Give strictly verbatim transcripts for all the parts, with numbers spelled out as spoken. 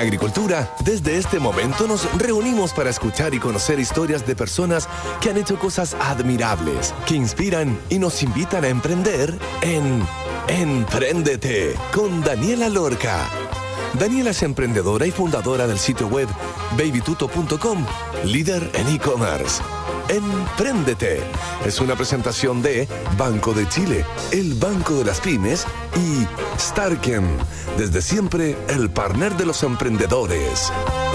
Agricultura, desde este momento nos reunimos para escuchar y conocer historias de personas que han hecho cosas admirables, que inspiran y nos invitan a emprender en Empréndete con Daniela Lorca. Daniela es emprendedora y fundadora del sitio web baby tuto punto com, líder en e-commerce. Empréndete es una presentación de Banco de Chile, el Banco de las Pymes, y Starken, desde siempre el partner de los emprendedores.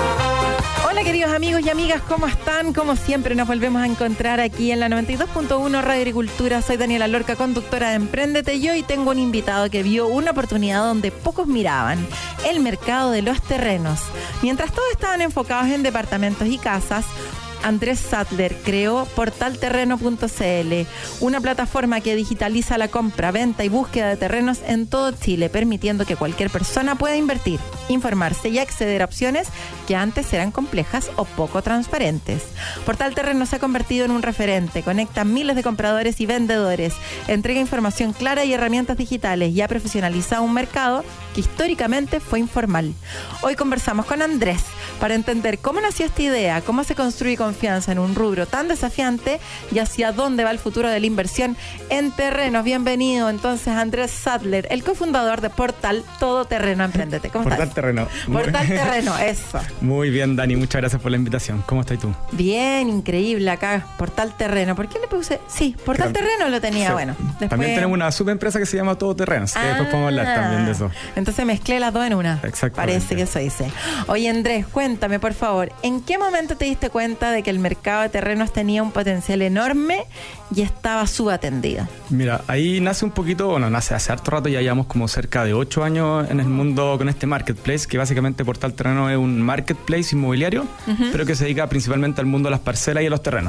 Hola queridos amigos y amigas, ¿cómo están? Como siempre nos volvemos a encontrar aquí en la noventa y dos punto uno Radio Agricultura. Soy Daniela Lorca, conductora de Empréndete, y hoy tengo un invitado que vio una oportunidad donde pocos miraban: el mercado de los terrenos. Mientras todos estaban enfocados en departamentos y casas, Andrés Sattler creó portal terreno punto c l, una plataforma que digitaliza la compra, venta y búsqueda de terrenos en todo Chile, permitiendo que cualquier persona pueda invertir, informarse y acceder a opciones que antes eran complejas o poco transparentes. Portal Terreno se ha convertido en un referente, conecta miles de compradores y vendedores, entrega información clara y herramientas digitales, y ha profesionalizado un mercado que históricamente fue informal. Hoy conversamos con Andrés para entender cómo nació esta idea, cómo se construye confianza en un rubro tan desafiante y hacia dónde va el futuro de la inversión en terrenos. Bienvenido entonces Andrés Sattler, el cofundador de Portal Todoterreno Empréndete. ¿Cómo Portal estás? Terreno. Portal Terreno, eso. Muy bien, Dani, muchas gracias por la invitación. ¿Cómo estás tú? Bien, increíble acá, Portal Terreno. ¿Por qué le puse? Sí, Portal Pero, Terreno lo tenía, sí. Bueno. Después... También tenemos una subempresa que se llama Todoterrenos, que ah, después podemos hablar también de eso. Entonces mezclé las dos en una. Exactamente. Parece que eso hice. Oye, Andrés, cuéntame, por favor, ¿en qué momento te diste cuenta de que el mercado de terrenos tenía un potencial enorme y estaba subatendido? Mira, ahí nace un poquito, bueno, nace hace harto rato, ya llevamos como cerca de ocho años en el mundo con este marketplace, que básicamente Portal Terreno es un marketplace inmobiliario, uh-huh. pero que se dedica principalmente al mundo de las parcelas y a los terrenos.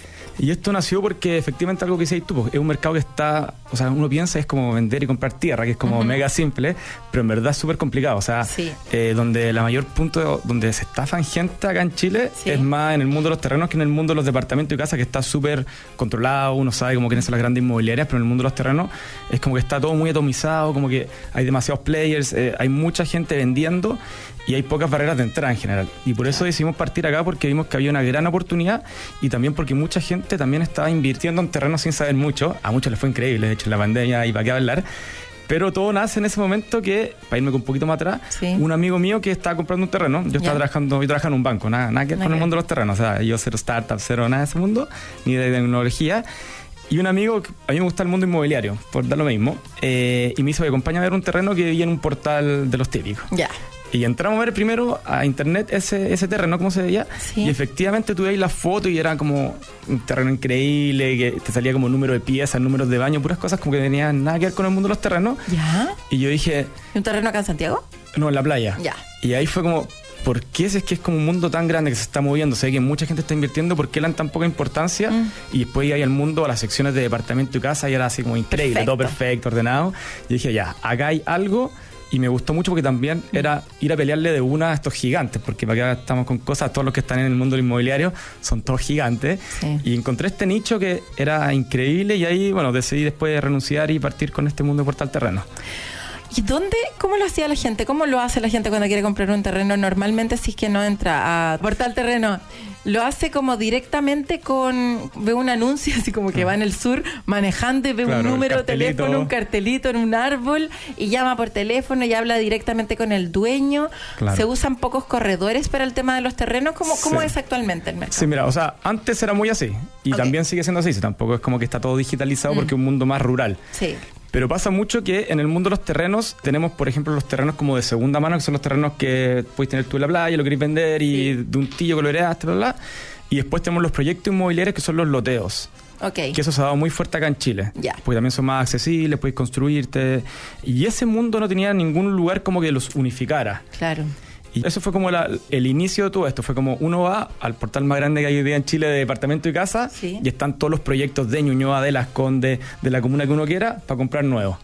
Y esto nació porque efectivamente algo que dices tú, es un mercado que está, o sea, uno piensa es como vender y comprar tierra, que es como uh-huh. mega simple, pero en verdad es súper complicado. O sea, sí. eh, donde la mayor punto de, donde se estafan gente acá en Chile sí. es más en el mundo de los terrenos que en el mundo de los departamentos y casas, que está súper controlado, uno sabe cómo quieren ser las grandes inmobiliarias, pero en el mundo de los terrenos es como que está todo muy atomizado, como que hay demasiados players, eh, hay mucha gente vendiendo y hay pocas barreras de entrada en general. Y por eso decidimos partir acá, porque vimos que había una gran oportunidad y también porque mucha gente también estaba invirtiendo en terrenos sin saber mucho. A muchos les fue increíble, de hecho, en la pandemia y para qué hablar. Pero todo nace en ese momento que, para irme un poquito más atrás, sí. un amigo mío que estaba comprando un terreno. Yo estaba yeah. trabajando, yo trabajaba en un banco, nada, nada que ver con el mundo de los terrenos. O sea, yo cero startup, cero nada de ese mundo, ni de tecnología. Y un amigo, a mí me gusta el mundo inmobiliario, por dar lo mismo, eh, y me hizo, acompáñame a ver un terreno que vivía en un portal de los típicos. Ya. Yeah. Y entramos a ver primero a internet ese, ese terreno, cómo se veía, sí. y efectivamente tú veías la foto y era como un terreno increíble, que te salía como número de piezas, números de baño, puras cosas como que tenían nada que ver con el mundo de los terrenos. ¿Ya? Y yo dije... ¿Un terreno acá en Santiago? No, en la playa. Ya. Y ahí fue como... ¿Por qué si es que es como un mundo tan grande que se está moviendo? Sé que mucha gente está invirtiendo, ¿por qué le dan tan poca importancia? Mm. Y después ya hay al mundo, a las secciones de departamento y casa, y era así como increíble, perfecto. Todo perfecto, ordenado. Y dije, ya, acá hay algo. Y me gustó mucho porque también era ir a pelearle de una a estos gigantes, porque para acá estamos con cosas, todos los que están en el mundo del inmobiliario son todos gigantes. Sí. Y encontré este nicho que era increíble y ahí, bueno, decidí después de renunciar y partir con este mundo de Portal Terreno. ¿Y dónde, cómo lo hacía la gente? ¿Cómo lo hace la gente cuando quiere comprar un terreno? Normalmente, si es que no entra a Portal Terreno, lo hace como directamente con... Ve un anuncio así como que va en el sur manejando y ve claro, un número de teléfono, un cartelito en un árbol y llama por teléfono y habla directamente con el dueño. Claro. ¿Se usan pocos corredores para el tema de los terrenos? ¿Cómo, cómo sí. es actualmente el mercado? Sí, mira, o sea, antes era muy así y okay. también sigue siendo así. Tampoco es como que está todo digitalizado mm. porque es un mundo más rural. Sí. Pero pasa mucho que en el mundo de los terrenos tenemos, por ejemplo, los terrenos como de segunda mano, que son los terrenos que puedes tener tú en la playa, lo querés vender y sí. de un tío que lo heredaste, bla, bla. Y después tenemos los proyectos inmobiliarios que son los loteos. Okay. Que eso se ha dado muy fuerte acá en Chile. Yeah. Porque también son más accesibles, puedes construirte. Y ese mundo no tenía ningún lugar como que los unificara. Claro. Y eso fue como la, el inicio de todo esto. Fue como uno va al portal más grande que hay hoy día en Chile de departamento y casa, sí. y están todos los proyectos de Ñuñoa, de Las Condes, de la comuna que uno quiera, para comprar nuevos.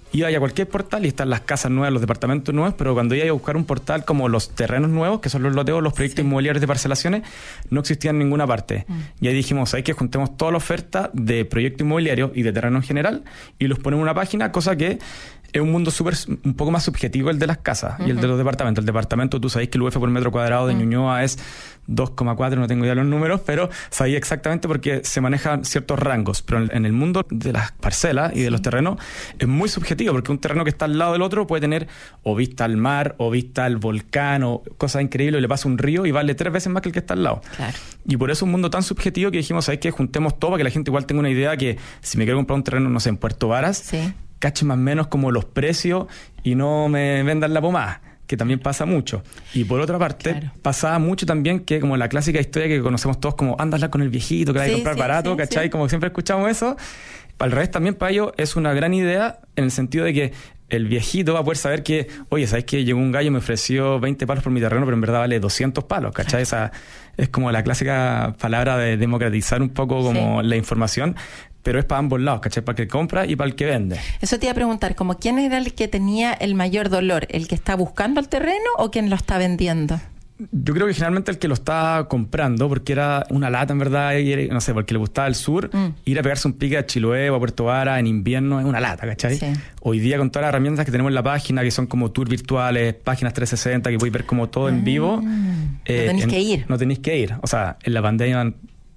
iba a cualquier portal y están las casas nuevas, los departamentos nuevos, pero cuando iba a buscar un portal como los terrenos nuevos, que son los loteos, los proyectos sí. inmobiliarios de parcelaciones, no existían en ninguna parte. Mm. Y ahí dijimos, hay que juntemos toda la oferta de proyecto inmobiliario y de terreno en general y los ponemos en una página, cosa que es un mundo súper, un poco más subjetivo el de las casas uh-huh. y el de los departamentos. El departamento, tú sabéis que el U F por metro cuadrado de uh-huh. Ñuñoa es dos coma cuatro, no tengo idea de los números, pero sabéis exactamente porque se manejan ciertos rangos. Pero en el mundo de las parcelas y sí. de los terrenos es muy subjetivo, porque un terreno que está al lado del otro puede tener o vista al mar, o vista al volcán, o cosas increíbles, y le pasa un río y vale tres veces más que el que está al lado. Claro. Y por eso es un mundo tan subjetivo que dijimos, sabéis que juntemos todo para que la gente igual tenga una idea que si me quiero comprar un terreno, no sé, en Puerto Varas, sí. cache más o menos como los precios y no me vendan la pomada, que también pasa mucho. Y por otra parte, claro. pasaba mucho también que como la clásica historia que conocemos todos como ándala con el viejito, que la sí, hay que comprar sí, barato, sí, ¿cachai? Sí. Como siempre escuchamos eso. Al revés, también para ellos es una gran idea en el sentido de que el viejito va a poder saber que, oye, ¿sabes qué? Llegó un gallo y me ofreció veinte palos por mi terreno, pero en verdad vale doscientos palos, ¿cachai? Esa es como la clásica palabra de democratizar un poco como sí. la información, pero es para ambos lados, ¿cachai? Para el que compra y para el que vende. Eso te iba a preguntar, como ¿quién era el que tenía el mayor dolor? ¿El que está buscando el terreno o quien lo está vendiendo? Yo creo que generalmente el que lo está comprando, porque era una lata en verdad, y, no sé, porque le gustaba el sur, mm. ir a pegarse un pique a Chiloé o a Puerto Vara en invierno es una lata, ¿cachai? Sí. Hoy día con todas las herramientas que tenemos en la página, que son como tours virtuales, páginas trescientos sesenta, que podéis ver como todo en vivo. Mm. Eh, no tenéis en, que ir. No tenéis que ir. O sea, en la pandemia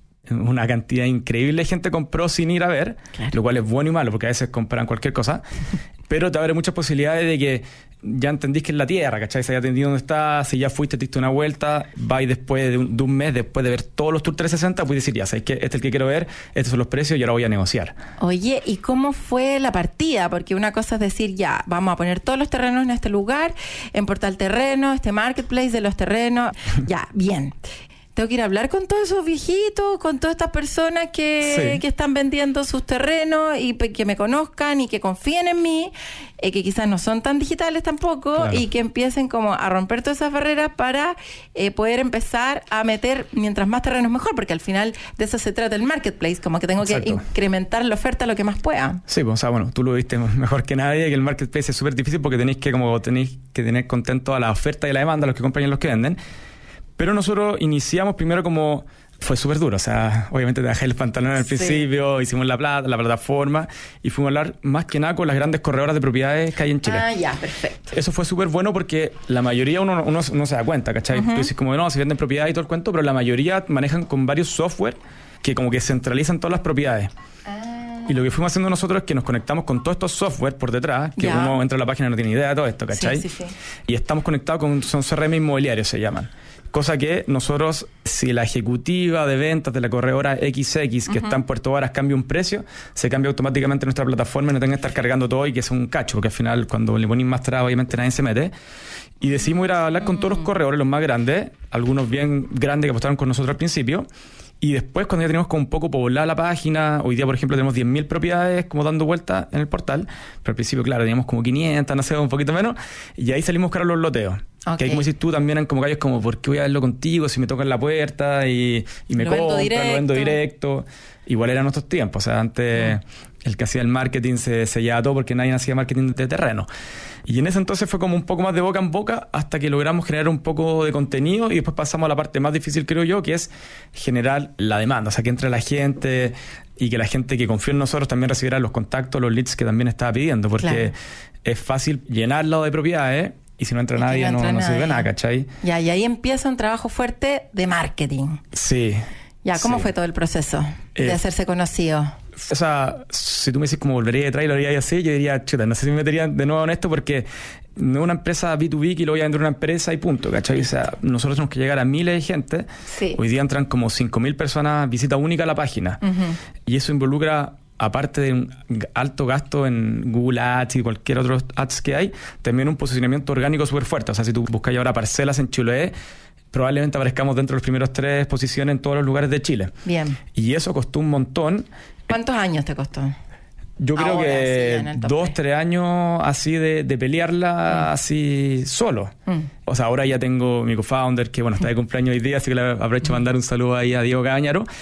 una cantidad increíble de gente compró sin ir a ver, claro. lo cual es bueno y malo, porque a veces compran cualquier cosa, pero te abre muchas posibilidades de que ya entendís que es la tierra, ¿cachai? Si ya entendí dónde está, si ya fuiste, te diste una vuelta, vais después de un, de un mes, después de ver todos los tours trescientos sesenta, puedes decir, ya sabes que este es el que quiero ver, estos son los precios y ahora voy a negociar. Oye, ¿y cómo fue la partida? Porque una cosa es decir, ya, vamos a poner todos los terrenos en este lugar, en Portal Terreno, este marketplace de los terrenos, ya, bien. Tengo que ir a hablar con todos esos viejitos, con todas estas personas que, sí. que están vendiendo sus terrenos y que me conozcan y que confíen en mí, eh, que quizás no son tan digitales tampoco, claro. y que empiecen como a romper todas esas barreras para eh, poder empezar a meter mientras más terrenos mejor, porque al final de eso se trata el marketplace, como que tengo Exacto. que incrementar la oferta lo que más pueda. Sí, pues, o sea, bueno, tú lo viste mejor que nadie, que el marketplace es súper difícil porque tenéis que como tenéis que tener contento a la oferta y la demanda, los que compran y los que venden. Pero nosotros iniciamos primero como... Fue súper duro, o sea, obviamente te dejé el pantalón al sí. principio, hicimos la plata, la plataforma y fuimos a hablar más que nada con las grandes corredoras de propiedades que hay en Chile. Ah, ya, perfecto. Eso fue súper bueno porque la mayoría uno, uno no se da cuenta, ¿cachai? Uh-huh. Tú dices como, no, se venden propiedades y todo el cuento, pero la mayoría manejan con varios software que como que centralizan todas las propiedades. Ah. Y lo que fuimos haciendo nosotros es que nos conectamos con todos estos software por detrás, que ya. uno entra a la página y no tiene idea de todo esto, ¿cachai? Sí, sí, sí. Y estamos conectados con, son C R M inmobiliarios, se llaman. Cosa que nosotros, si la ejecutiva de ventas de la corredora equis equis que uh-huh. está en Puerto Varas cambia un precio, se cambia automáticamente nuestra plataforma y no tenga que estar cargando todo y que es un cacho, porque al final cuando le ponen más traba obviamente nadie se mete. Y decidimos ir a hablar con todos los corredores, los más grandes, algunos bien grandes que apostaron con nosotros al principio. Y después, cuando ya tenemos como un poco poblada la página, hoy día, por ejemplo, tenemos diez mil propiedades como dando vueltas en el portal, pero al principio, claro, teníamos como quinientas, no sé, un poquito menos, y ahí salimos a buscar los loteos. Okay. Que ahí, como dices tú, también eran como gallos como, ¿por qué voy a verlo contigo si me tocan la puerta y, y me compran, lo vendo directo? Igual eran nuestros tiempos, o sea, antes... Mm. El que hacía el marketing se sellaba todo porque nadie hacía marketing de terreno. Y en ese entonces fue como un poco más de boca en boca hasta que logramos generar un poco de contenido y después pasamos a la parte más difícil, creo yo, que es generar la demanda. O sea, que entre la gente y que la gente que confía en nosotros también recibiera los contactos, los leads que también estaba pidiendo. Porque claro. es fácil llenarlo de propiedades y si no entra es nadie, no, no, no sirve nada, ¿cachai? Ya, y ahí empieza un trabajo fuerte de marketing. Sí. Ya, ¿cómo sí. fue todo el proceso de eh, hacerse conocido? O sea, si tú me dices cómo volvería detrás y lo haría así, yo diría, chuta, no sé si me metería de nuevo en esto porque no es una empresa B dos B que lo voy a vender a una empresa y punto, ¿cachai? O sea, nosotros tenemos que llegar a miles de gente. Sí. Hoy día entran como cinco mil personas, visita única a la página. Uh-huh. Y eso involucra, aparte de un alto gasto en Google Ads y cualquier otro ads que hay, también un posicionamiento orgánico súper fuerte. O sea, si tú buscas ahora parcelas en Chiloé, probablemente aparezcamos dentro de los primeros tres posiciones en todos los lugares de Chile. Bien. Y eso costó un montón. ¿Cuántos años te costó? Yo creo Ahora, que sí, dos, tres años así de, de pelearla mm. así solo. Mm. O sea, ahora ya tengo mi co-founder que, bueno, está de cumpleaños hoy día, así que le aprovecho mm. mandar un saludo ahí a Diego Cabañaro.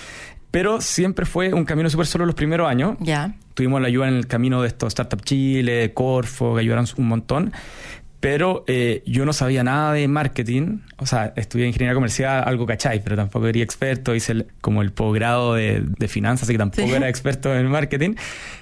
Pero siempre fue un camino súper solo los primeros años. Ya. Tuvimos la ayuda en el camino de estos Startup Chile, Corfo, que ayudaron un montón. Pero eh, yo no sabía nada de marketing. O sea, estudié ingeniería comercial, algo cachai, pero tampoco era experto. Hice el, como el posgrado de, de finanzas, así que tampoco sí. era experto en marketing.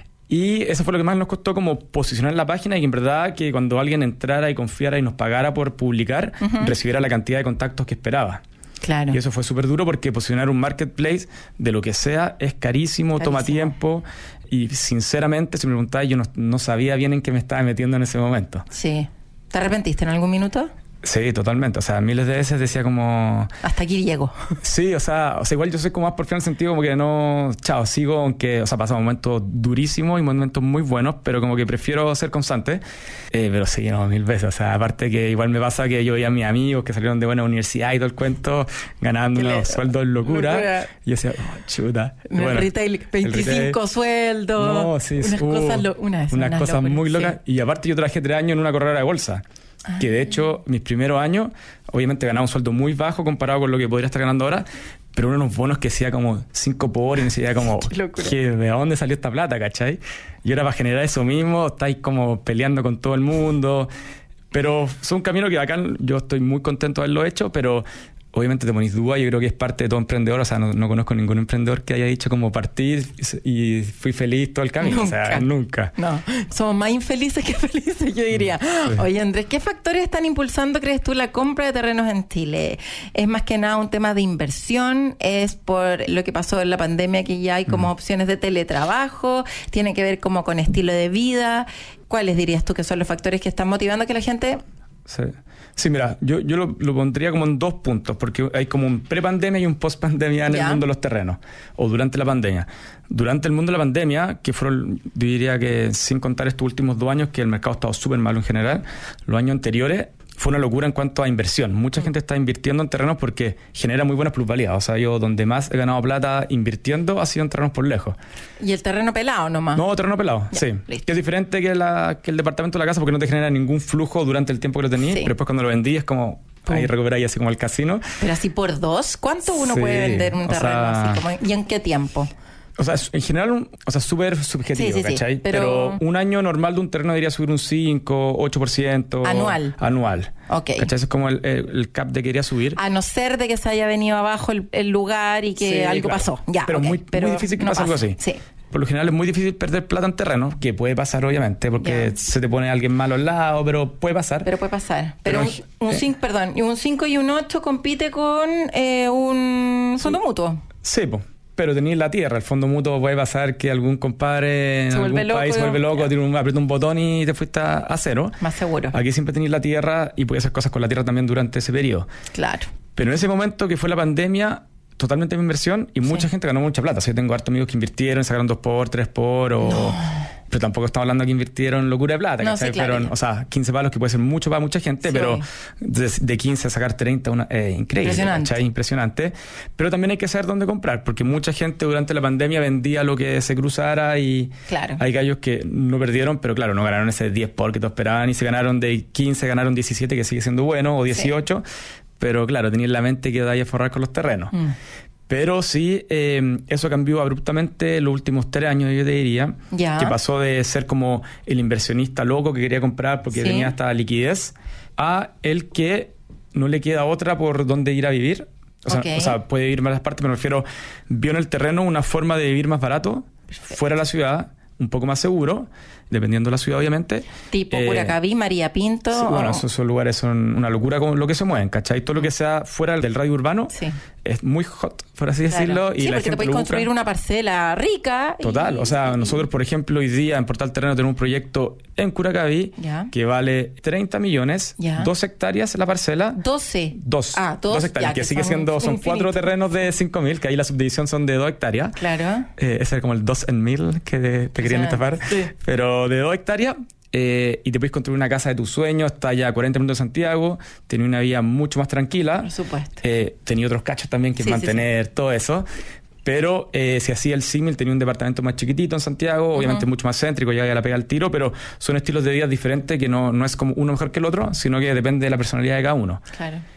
Y eso fue lo que más nos costó, como posicionar la página y que en verdad que cuando alguien entrara y confiara y nos pagara por publicar, uh-huh. recibiera la cantidad de contactos que esperaba. Claro. Y eso fue súper duro porque posicionar un marketplace de lo que sea es carísimo, carísimo. toma tiempo. Y sinceramente, si me preguntáis, yo no, no sabía bien en qué me estaba metiendo en ese momento. Sí. ¿Te arrepentiste en algún minuto? Sí, totalmente. O sea, miles de veces decía como... Hasta aquí llego. Sí, o sea, o sea, igual yo soy como más porfiado en el sentido como que no... Chao, sigo, aunque... O sea, pasan momentos durísimos y momentos muy buenos, pero como que prefiero ser constante. Eh, pero sí, no, mil veces. O sea, aparte que igual me pasa que yo veía a mis amigos que salieron de buena universidad y todo el cuento, ganando unos sueldos locura. locura. Y yo decía, oh, chuta. En bueno, el retail, veinticinco el retail, sueldos. No, sí, unas uh, cosas, lo, una unas unas cosas locura, muy locas. Sí. Y aparte yo trabajé tres años en una corredora de bolsa. Ah, que de hecho mis primeros años obviamente ganaba un sueldo muy bajo comparado con lo que podría estar ganando ahora, pero unos bonos que hacía como cinco por hora y me decía como ¿qué, ¿de dónde salió esta plata? ¿Cachai? Y ahora para generar eso mismo estáis como peleando con todo el mundo, pero es un camino que acá yo estoy muy contento de haberlo hecho, pero obviamente te ponís duda. Yo creo que es parte de todo emprendedor. O sea, no, no conozco ningún emprendedor que haya dicho como partir y fui feliz todo el camino. Nunca. O sea, nunca. No, somos más infelices que felices, yo diría. Sí. Oye, Andrés, ¿qué factores están impulsando, crees tú, la compra de terrenos en Chile? ¿Es más que nada un tema de inversión? ¿Es por lo que pasó en la pandemia, que ya hay como mm. opciones de teletrabajo? ¿Tiene que ver como con estilo de vida? ¿Cuáles dirías tú que son los factores que están motivando a que la gente... Sí. Sí, mira, yo, yo lo, lo pondría como en dos puntos, porque hay como un pre-pandemia y un post-pandemia en ¿Ya? el mundo de los terrenos, o durante la pandemia. Durante el mundo de la pandemia, que fueron, yo diría que sin contar estos últimos dos años, que el mercado ha estado súper malo en general, los años anteriores fue una locura en cuanto a inversión. Mucha mm. gente está invirtiendo en terrenos porque genera muy buenas plusvalías. O sea, yo donde más he ganado plata invirtiendo ha sido en terrenos por lejos. ¿Y el terreno pelado nomás? No, terreno pelado, ya, sí. Listo. Que es diferente que, la, que el departamento de la casa porque no te genera ningún flujo durante el tiempo que lo tenías, sí. pero después cuando lo vendí es como... Pum. Ahí recuperáis así como el casino. Pero así por dos, ¿cuánto uno sí, puede vender un terreno sea, así como, y en qué tiempo? O sea, en general, un, o sea, súper subjetivo, sí, sí, ¿cachai? Sí, pero... pero un año normal de un terreno debería subir un cinco, ocho por ciento. Anual. Anual. Ok. ¿Cachai? Eso es como el, el, el cap de que quería subir. A no ser de que se haya venido abajo el, el lugar y que sí, algo claro. pasó. Ya, pero, okay. muy, pero muy difícil que no pase algo así. Sí. Por lo general es muy difícil perder plata en terreno, que puede pasar obviamente, porque yeah. se te pone alguien malo al lado, pero puede pasar. Pero puede pasar. Pero, pero un, un, eh. cinco, perdón, y un cinco y un ocho compite con eh, un fondo sí. mutuo. Sí, pues. Pero tenéis la tierra. El fondo mutuo puede pasar que algún compadre en algún loco, país se vuelve loco, tiene un, aprieta un botón y te fuiste a, a cero. Más seguro. Aquí siempre tenéis la tierra y puedes hacer cosas con la tierra también durante ese periodo. Claro. Pero en ese momento que fue la pandemia, totalmente mi inversión y mucha sí. gente ganó mucha plata. O sea, yo tengo hartos amigos que invirtieron, sacaron dos por, tres por o... No. Pero tampoco estamos hablando que invirtieron locura de plata, no, sí, claro, fueron, o sea, quince palos, que puede ser mucho para mucha gente, sí. pero de, de quince a sacar treinta, una, eh, increíble. Impresionante. ¿cachai? Impresionante. Pero también hay que saber dónde comprar, porque mucha gente durante la pandemia vendía lo que se cruzara y claro. hay gallos que no perdieron, pero claro, no ganaron ese diez por que todos esperaban y se ganaron de quince, ganaron diecisiete, que sigue siendo bueno, o dieciocho, sí. pero claro, tenían la mente que dais a forrar con los terrenos. Mm. Pero sí, eh, eso cambió abruptamente los últimos tres años, yo te diría. Ya. Que pasó de ser como el inversionista loco que quería comprar porque ¿sí? tenía hasta liquidez, a el que no le queda otra por dónde ir a vivir. O sea, okay. o sea puede vivir más las partes, pero me refiero, vio en el terreno una forma de vivir más barato, perfecto. Fuera de la ciudad, un poco más seguro, dependiendo de la ciudad, obviamente. Tipo eh, Curacaví, María Pinto. Sí, o... Bueno, esos, esos lugares son una locura con lo que se mueven, ¿cachai? Todo lo que sea fuera del radio urbano sí. es muy hot, por así claro. decirlo. Y sí, la porque gente te puedes construir una parcela rica. Total, y... o sea, nosotros, por ejemplo, hoy día en Portal Terreno tenemos un proyecto en Curacaví ya. que vale treinta millones, ya. dos hectáreas la parcela. doce. Dos. Ah, dos, dos hectáreas, ya, que, que sigue son siendo, son infinito. cuatro terrenos de cinco mil, que ahí la subdivisión son de dos hectáreas. Claro. Eh, ese era como el dos en mil que te, te querían estafar. Sí. Pero de dos hectáreas. Eh, y te puedes construir una casa de tus sueños, está ya a cuarenta minutos de Santiago, tenía una vida mucho más tranquila. Por supuesto. Eh, tenía otros cachos también que sí, mantener, sí, sí. todo eso. Pero eh, si hacía el símil, tenía un departamento más chiquitito en Santiago, obviamente uh-huh. mucho más céntrico, ya la pega al tiro, pero son estilos de vida diferentes que no, no es como uno mejor que el otro, sino que depende de la personalidad de cada uno. Claro.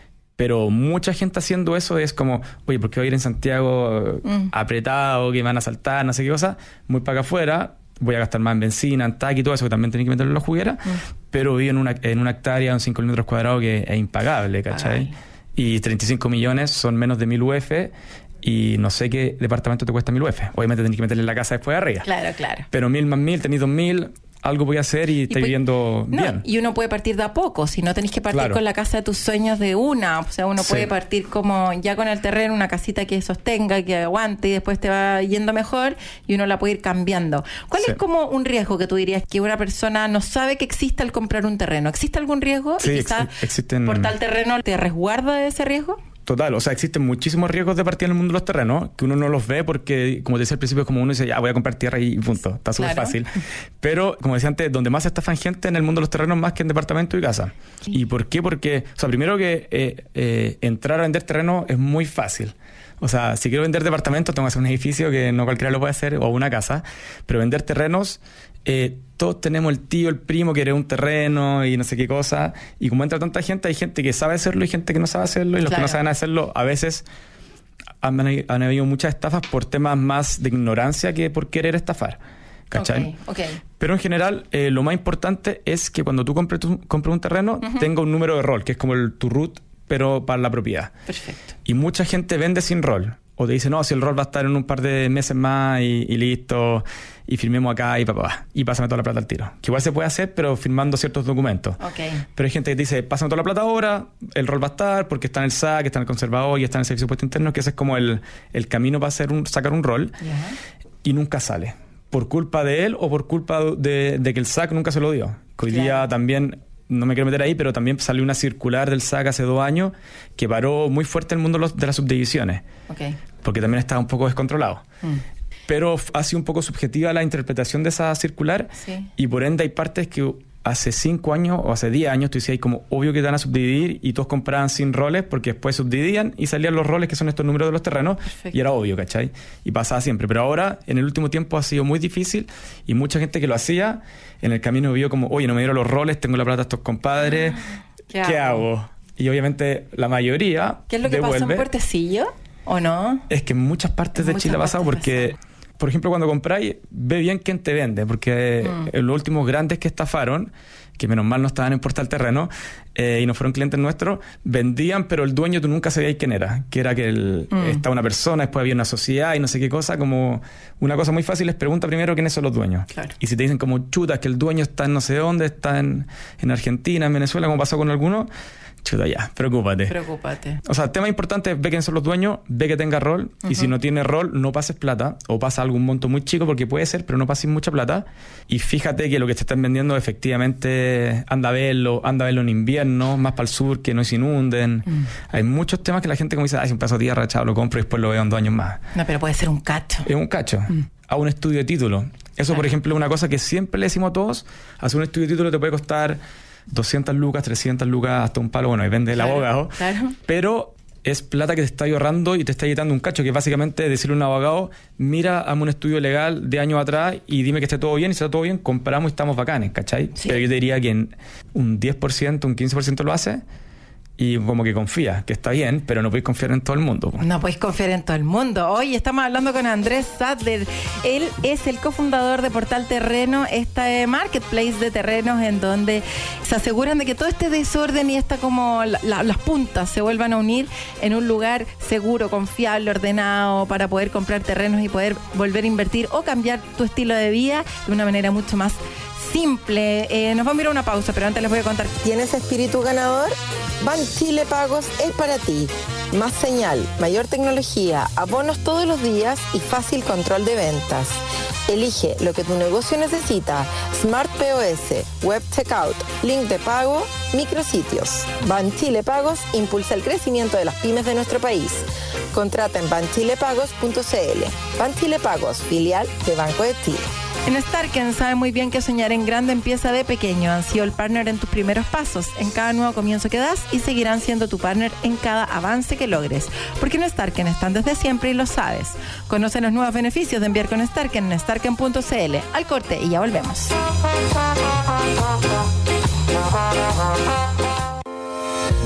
Pero mucha gente haciendo eso es como, oye, ¿por qué voy a ir en Santiago mm. apretado, que me van a asaltar, no sé qué cosa? Muy para acá afuera, voy a gastar más en benzina, en taxi y todo eso, que también tenés que meterlo en la juguera, mm. pero vivo en una, en una hectárea, en cinco mil metros cuadrados, que es impagable, ¿cachai? Ay. Y treinta y cinco millones son menos de mil U F, y no sé qué departamento te cuesta mil U F. Obviamente tenés que meterle en la casa después de arriba. Claro, claro. Pero mil más mil, tenés dos mil... algo voy a hacer y, y estoy viviendo no, bien. Y uno puede partir de a poco, si no tenés que partir claro. con la casa de tus sueños de una. O sea, uno sí. puede partir como ya con el terreno, una casita que sostenga, que aguante, y después te va yendo mejor y uno la puede ir cambiando. ¿Cuál sí. es como un riesgo que tú dirías que una persona no sabe que existe al comprar un terreno? ¿Existe algún riesgo? Sí, y quizás ex- existen... por tal terreno te resguarda de ese riesgo. Total, o sea, existen muchísimos riesgos de partir en el mundo de los terrenos, que uno no los ve porque, como te decía al principio, es como uno dice, ya voy a comprar tierra y punto, está súper claro. fácil. Pero, como decía antes, donde más se estafan gente en el mundo de los terrenos más que en departamento y casa. Sí. ¿Y por qué? Porque, o sea, primero que eh, eh, entrar a vender terreno es muy fácil. O sea, si quiero vender departamentos, tengo que hacer un edificio que no cualquiera lo puede hacer, o una casa, pero vender terrenos... Eh, todos tenemos el tío, el primo que quiere un terreno y no sé qué cosa, y como entra tanta gente, hay gente que sabe hacerlo y gente que no sabe hacerlo, y los claro. que no saben hacerlo a veces han, han habido muchas estafas por temas más de ignorancia que por querer estafar, ¿cachai? Okay, okay. Pero en general eh, lo más importante es que cuando tú compres, tu, compres un terreno uh-huh. tenga un número de rol, que es como el tu root, pero para la propiedad. Perfecto. Y mucha gente vende sin rol. O te dice, no, si el rol va a estar en un par de meses más y, y listo, y firmemos acá y papá, y pásame toda la plata al tiro. Que igual se puede hacer, pero firmando ciertos documentos. Okay. Pero hay gente que te dice, pásame toda la plata ahora, el rol va a estar, porque está en el S A C, está en el conservador y está en el Servicio de Impuestos Internos, que ese es como el, el camino para hacer un, sacar un rol, uh-huh. y nunca sale. Por culpa de él o por culpa de, de que el S A C nunca se lo dio. Que hoy claro. día también... no me quiero meter ahí, pero también salió una circular del S A C hace dos años que paró muy fuerte el mundo de las subdivisiones. Okay. Porque también estaba un poco descontrolado. Mm. Pero ha sido un poco subjetiva la interpretación de esa circular, sí. y por ende hay partes que hace cinco años o hace diez años tú decías como obvio que te van a subdividir y todos compraban sin roles porque después subdividían y salían los roles que son estos números de los terrenos. Perfecto. Y era obvio, ¿cachai? Y pasaba siempre. Pero ahora, en el último tiempo ha sido muy difícil y mucha gente que lo hacía en el camino vio como, oye, no me dieron los roles, tengo la plata de estos compadres, ¿qué, ¿qué hago? hago? Y obviamente la mayoría ¿qué es lo que devuelve. pasa en Puertecillo? ¿O no? Es que en muchas partes de muchas Chile ha pasado porque... Pasado. Por ejemplo, cuando compráis, ve bien quién te vende, porque mm. en los últimos grandes que estafaron, que menos mal no estaban en Portal Terreno, eh, y no fueron clientes nuestros, vendían, pero el dueño tú nunca sabías quién era, que era que el, mm. estaba una persona, después había una sociedad y no sé qué cosa, como una cosa muy fácil, les pregunta primero quiénes son los dueños. Claro. Y si te dicen como, chuta, que el dueño está en no sé dónde, está en, en Argentina, en Venezuela, como pasó con algunos, chuta, ya, preocúpate. Preocúpate. O sea, el tema importante es ve quiénes son los dueños, ve que tenga rol, uh-huh. y si no tiene rol, no pases plata, o pasa algún monto muy chico, porque puede ser, pero no pases mucha plata, y fíjate que lo que te están vendiendo efectivamente anda a verlo, anda a verlo en invierno, más para el sur, que no se inunden. Mm. Hay muchos temas que la gente como dice, ay, si un pedazo de tierra, chao, lo compro y después lo veo en dos años más. No, pero puede ser un cacho. Es un cacho. Mm. A un estudio de título. Eso, claro. por ejemplo, es una cosa que siempre le decimos a todos, hacer un estudio de título te puede costar doscientas lucas, trescientas lucas, hasta un palo, bueno, y vende claro, el abogado. Claro. Pero es plata que te está ahorrando y te está quitando un cacho, que es básicamente decirle a un abogado, mira, hazme un estudio legal de años atrás y dime que esté todo bien, y si está todo bien, compramos y estamos bacanes, ¿cachai? Sí. Pero yo te diría que en un diez por ciento, un quince por ciento lo hace, y como que confía, que está bien, pero no podéis confiar en todo el mundo. No podéis confiar en todo el mundo. Hoy estamos hablando con Andrés Sadler. Él es el cofundador de Portal Terreno, este marketplace de terrenos en donde se aseguran de que todo este desorden y esta como la, la, las puntas se vuelvan a unir en un lugar seguro, confiable, ordenado, para poder comprar terrenos y poder volver a invertir o cambiar tu estilo de vida de una manera mucho más simple. Eh, nos vamos a ir a una pausa, pero antes les voy a contar. ¿Tienes espíritu ganador? Banchile Pagos es para ti. Más señal, mayor tecnología, abonos todos los días y fácil control de ventas. Elige lo que tu negocio necesita. Smart P O S, Web Checkout, link de pago, micrositios. Banchile Pagos impulsa el crecimiento de las pymes de nuestro país. Contrata en banchile pagos punto c l. Banchile Pagos, filial de Banco de Chile. En Starken sabe muy bien que soñar en grande empieza de pequeño. Han sido el partner en tus primeros pasos, en cada nuevo comienzo que das, y seguirán siendo tu partner en cada avance que logres. Porque en Starken están desde siempre y lo sabes. Conoce los nuevos beneficios de enviar con Starken en starken punto c l. Al corte y ya volvemos.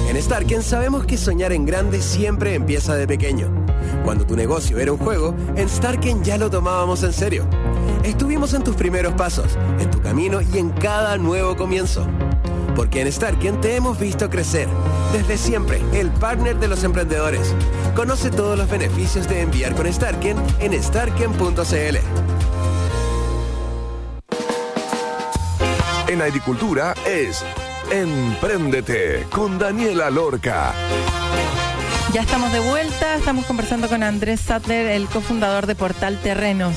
En Starken sabemos que soñar en grande siempre empieza de pequeño. Cuando tu negocio era un juego, en Starken ya lo tomábamos en serio. Estuvimos en tus primeros pasos, en tu camino y en cada nuevo comienzo. Porque en Starken te hemos visto crecer. Desde siempre, el partner de los emprendedores. Conoce todos los beneficios de enviar con Starken en starken punto c l. En agricultura es Empréndete con Daniela Lorca. Ya estamos de vuelta, estamos conversando con Andrés Sattler, el cofundador de Portal Terrenos.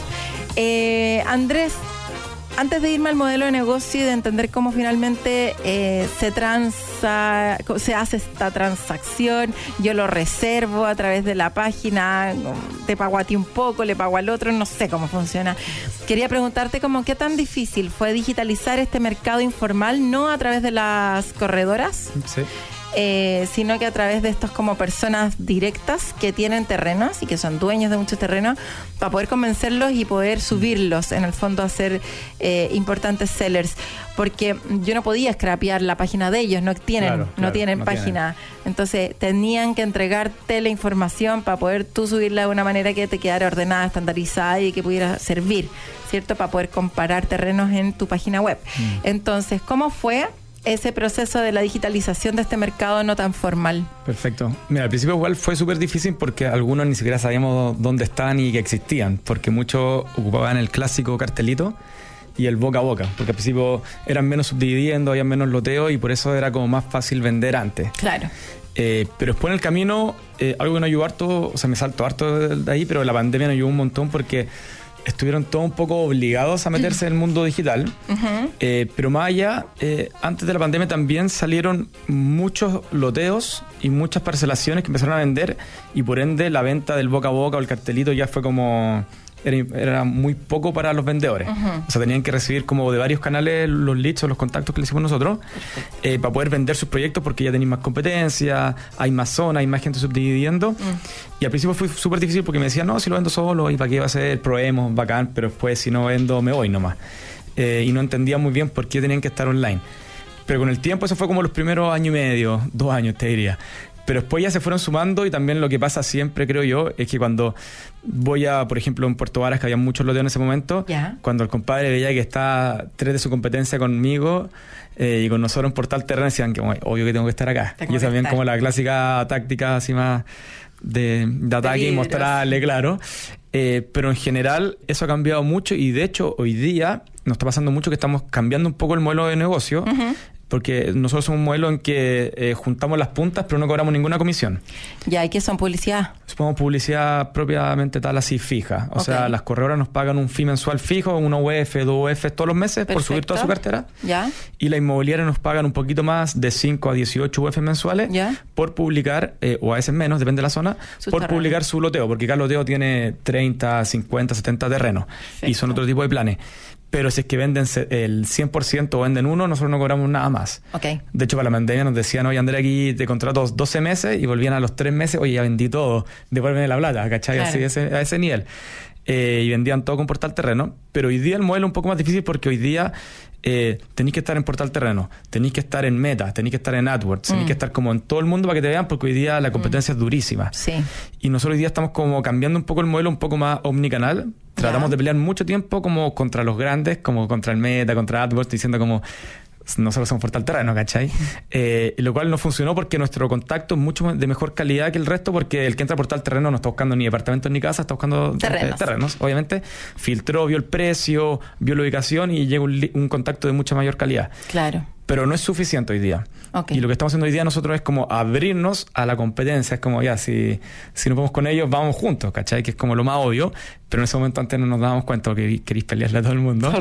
Eh, Andrés, antes de irme al modelo de negocio y de entender cómo finalmente eh, se transa, se hace esta transacción, yo lo reservo a través de la página, te pago a ti un poco, le pago al otro, no sé cómo funciona. Quería preguntarte como qué tan difícil fue digitalizar este mercado informal, no a través de las corredoras, Sí. Eh, sino que a través de estos como personas directas que tienen terrenos y que son dueños de muchos terrenos, para poder convencerlos y poder subirlos, en el fondo a ser eh, importantes sellers, porque yo no podía scrapear la página de ellos, no tienen, Claro, no claro, tienen no página, entonces tenían que entregarte la información para poder tú subirla de una manera que te quedara ordenada, estandarizada y que pudiera servir, ¿cierto? Para poder comparar terrenos en tu página web. Mm. Entonces, ¿cómo fue ese proceso de la digitalización de este mercado no tan formal? Perfecto. Mira, al principio igual fue súper difícil porque algunos ni siquiera sabíamos dónde estaban y que existían, porque muchos ocupaban el clásico cartelito y el boca a boca, porque al principio eran menos subdividiendo, había menos loteo y por eso era como más fácil vender antes. Claro. Eh, pero después en el camino, eh, algo que nos ayudó harto, o sea, me salto harto de ahí, pero la pandemia nos ayudó un montón porque estuvieron todos un poco obligados a meterse en el mundo digital. Uh-huh. eh, pero más allá, eh, antes de la pandemia también salieron muchos loteos y muchas parcelaciones que empezaron a vender, y por ende la venta del boca a boca o el cartelito ya fue como... Era, era muy poco para los vendedores. Uh-huh. O sea, tenían que recibir como de varios canales los leads o los contactos que le hicimos nosotros eh, para poder vender sus proyectos, porque ya tenéis más competencia, hay más zonas, hay más gente subdividiendo. Uh-huh. Y al principio fue súper difícil porque me decían, no, si lo vendo solo, ¿y para qué va a ser? Probemos, bacán, pero después si no vendo me voy nomás. Eh, y no entendía muy bien por qué tenían que estar online. Pero con el tiempo, eso fue como los primeros año y medio, dos años te diría. Pero después ya se fueron sumando, y también lo que pasa siempre, creo yo, es que cuando voy a, por ejemplo, en Puerto Varas, que había muchos loteos en ese momento, yeah. cuando el compadre veía que está tres de su competencia conmigo eh, y con nosotros en Portal Terreno, decían que bueno, obvio que tengo que estar acá. Y yo también como la clásica táctica así más de, de ataque de y mostrarle, claro. Eh, pero en general eso ha cambiado mucho, y de hecho hoy día nos está pasando mucho que estamos cambiando un poco el modelo de negocio. Uh-huh. Porque nosotros somos un modelo en que eh, juntamos las puntas pero no cobramos ninguna comisión. ¿Ya? ¿Y qué son? ¿Publicidad? Somos publicidad propiamente tal, así fija. O okay. sea, las corredoras nos pagan un fee mensual fijo, una U F, dos U F todos los meses. Perfecto. Por subir toda su cartera. ¿Ya? Y la inmobiliaria nos pagan un poquito más, de cinco a dieciocho U F mensuales. ¿Ya? Por publicar, eh, o a veces menos, depende de la zona, Sus por terrenos. Publicar su loteo. Porque cada loteo tiene treinta, cincuenta, setenta terrenos. Perfecto. Y son otro tipo de planes. Pero si es que venden el cien por ciento o venden uno, nosotros no cobramos nada más. Okay. De hecho, para la pandemia nos decían, oye, André, aquí te contrato doce meses, y volvían a los tres meses, oye, ya vendí todo, devuélveme la plata, ¿cachai? Claro. Así, ese, a ese nivel. Eh, y vendían todo con Portal Terreno. Pero hoy día el modelo es un poco más difícil, porque hoy día eh, tenéis que estar en Portal Terreno, tenéis que estar en Meta, tenéis que estar en AdWords, mm. tenéis que estar como en todo el mundo para que te vean, porque hoy día la competencia mm. es durísima. Sí. Y nosotros hoy día estamos como cambiando un poco el modelo, un poco más omnicanal. Tratamos yeah. de pelear mucho tiempo como contra los grandes, como contra el Meta, contra AdWords, diciendo como nosotros somos Portal Terreno, ¿cachai? Eh, lo cual no funcionó, porque nuestro contacto es mucho de mejor calidad que el resto, porque el que entra a Portal Terreno no está buscando ni departamentos ni casas, está buscando terrenos, eh, terrenos obviamente. Filtró, vio el precio, vio la ubicación y llega un, un contacto de mucha mayor calidad. Claro. Pero no es suficiente hoy día. Okay. Y lo que estamos haciendo hoy día nosotros es como abrirnos a la competencia. Es como, ya, si, si nos vamos con ellos, vamos juntos, ¿cachai? Que es como lo más obvio. Pero en ese momento antes no nos dábamos cuenta que queréis pelearle a todo el mundo.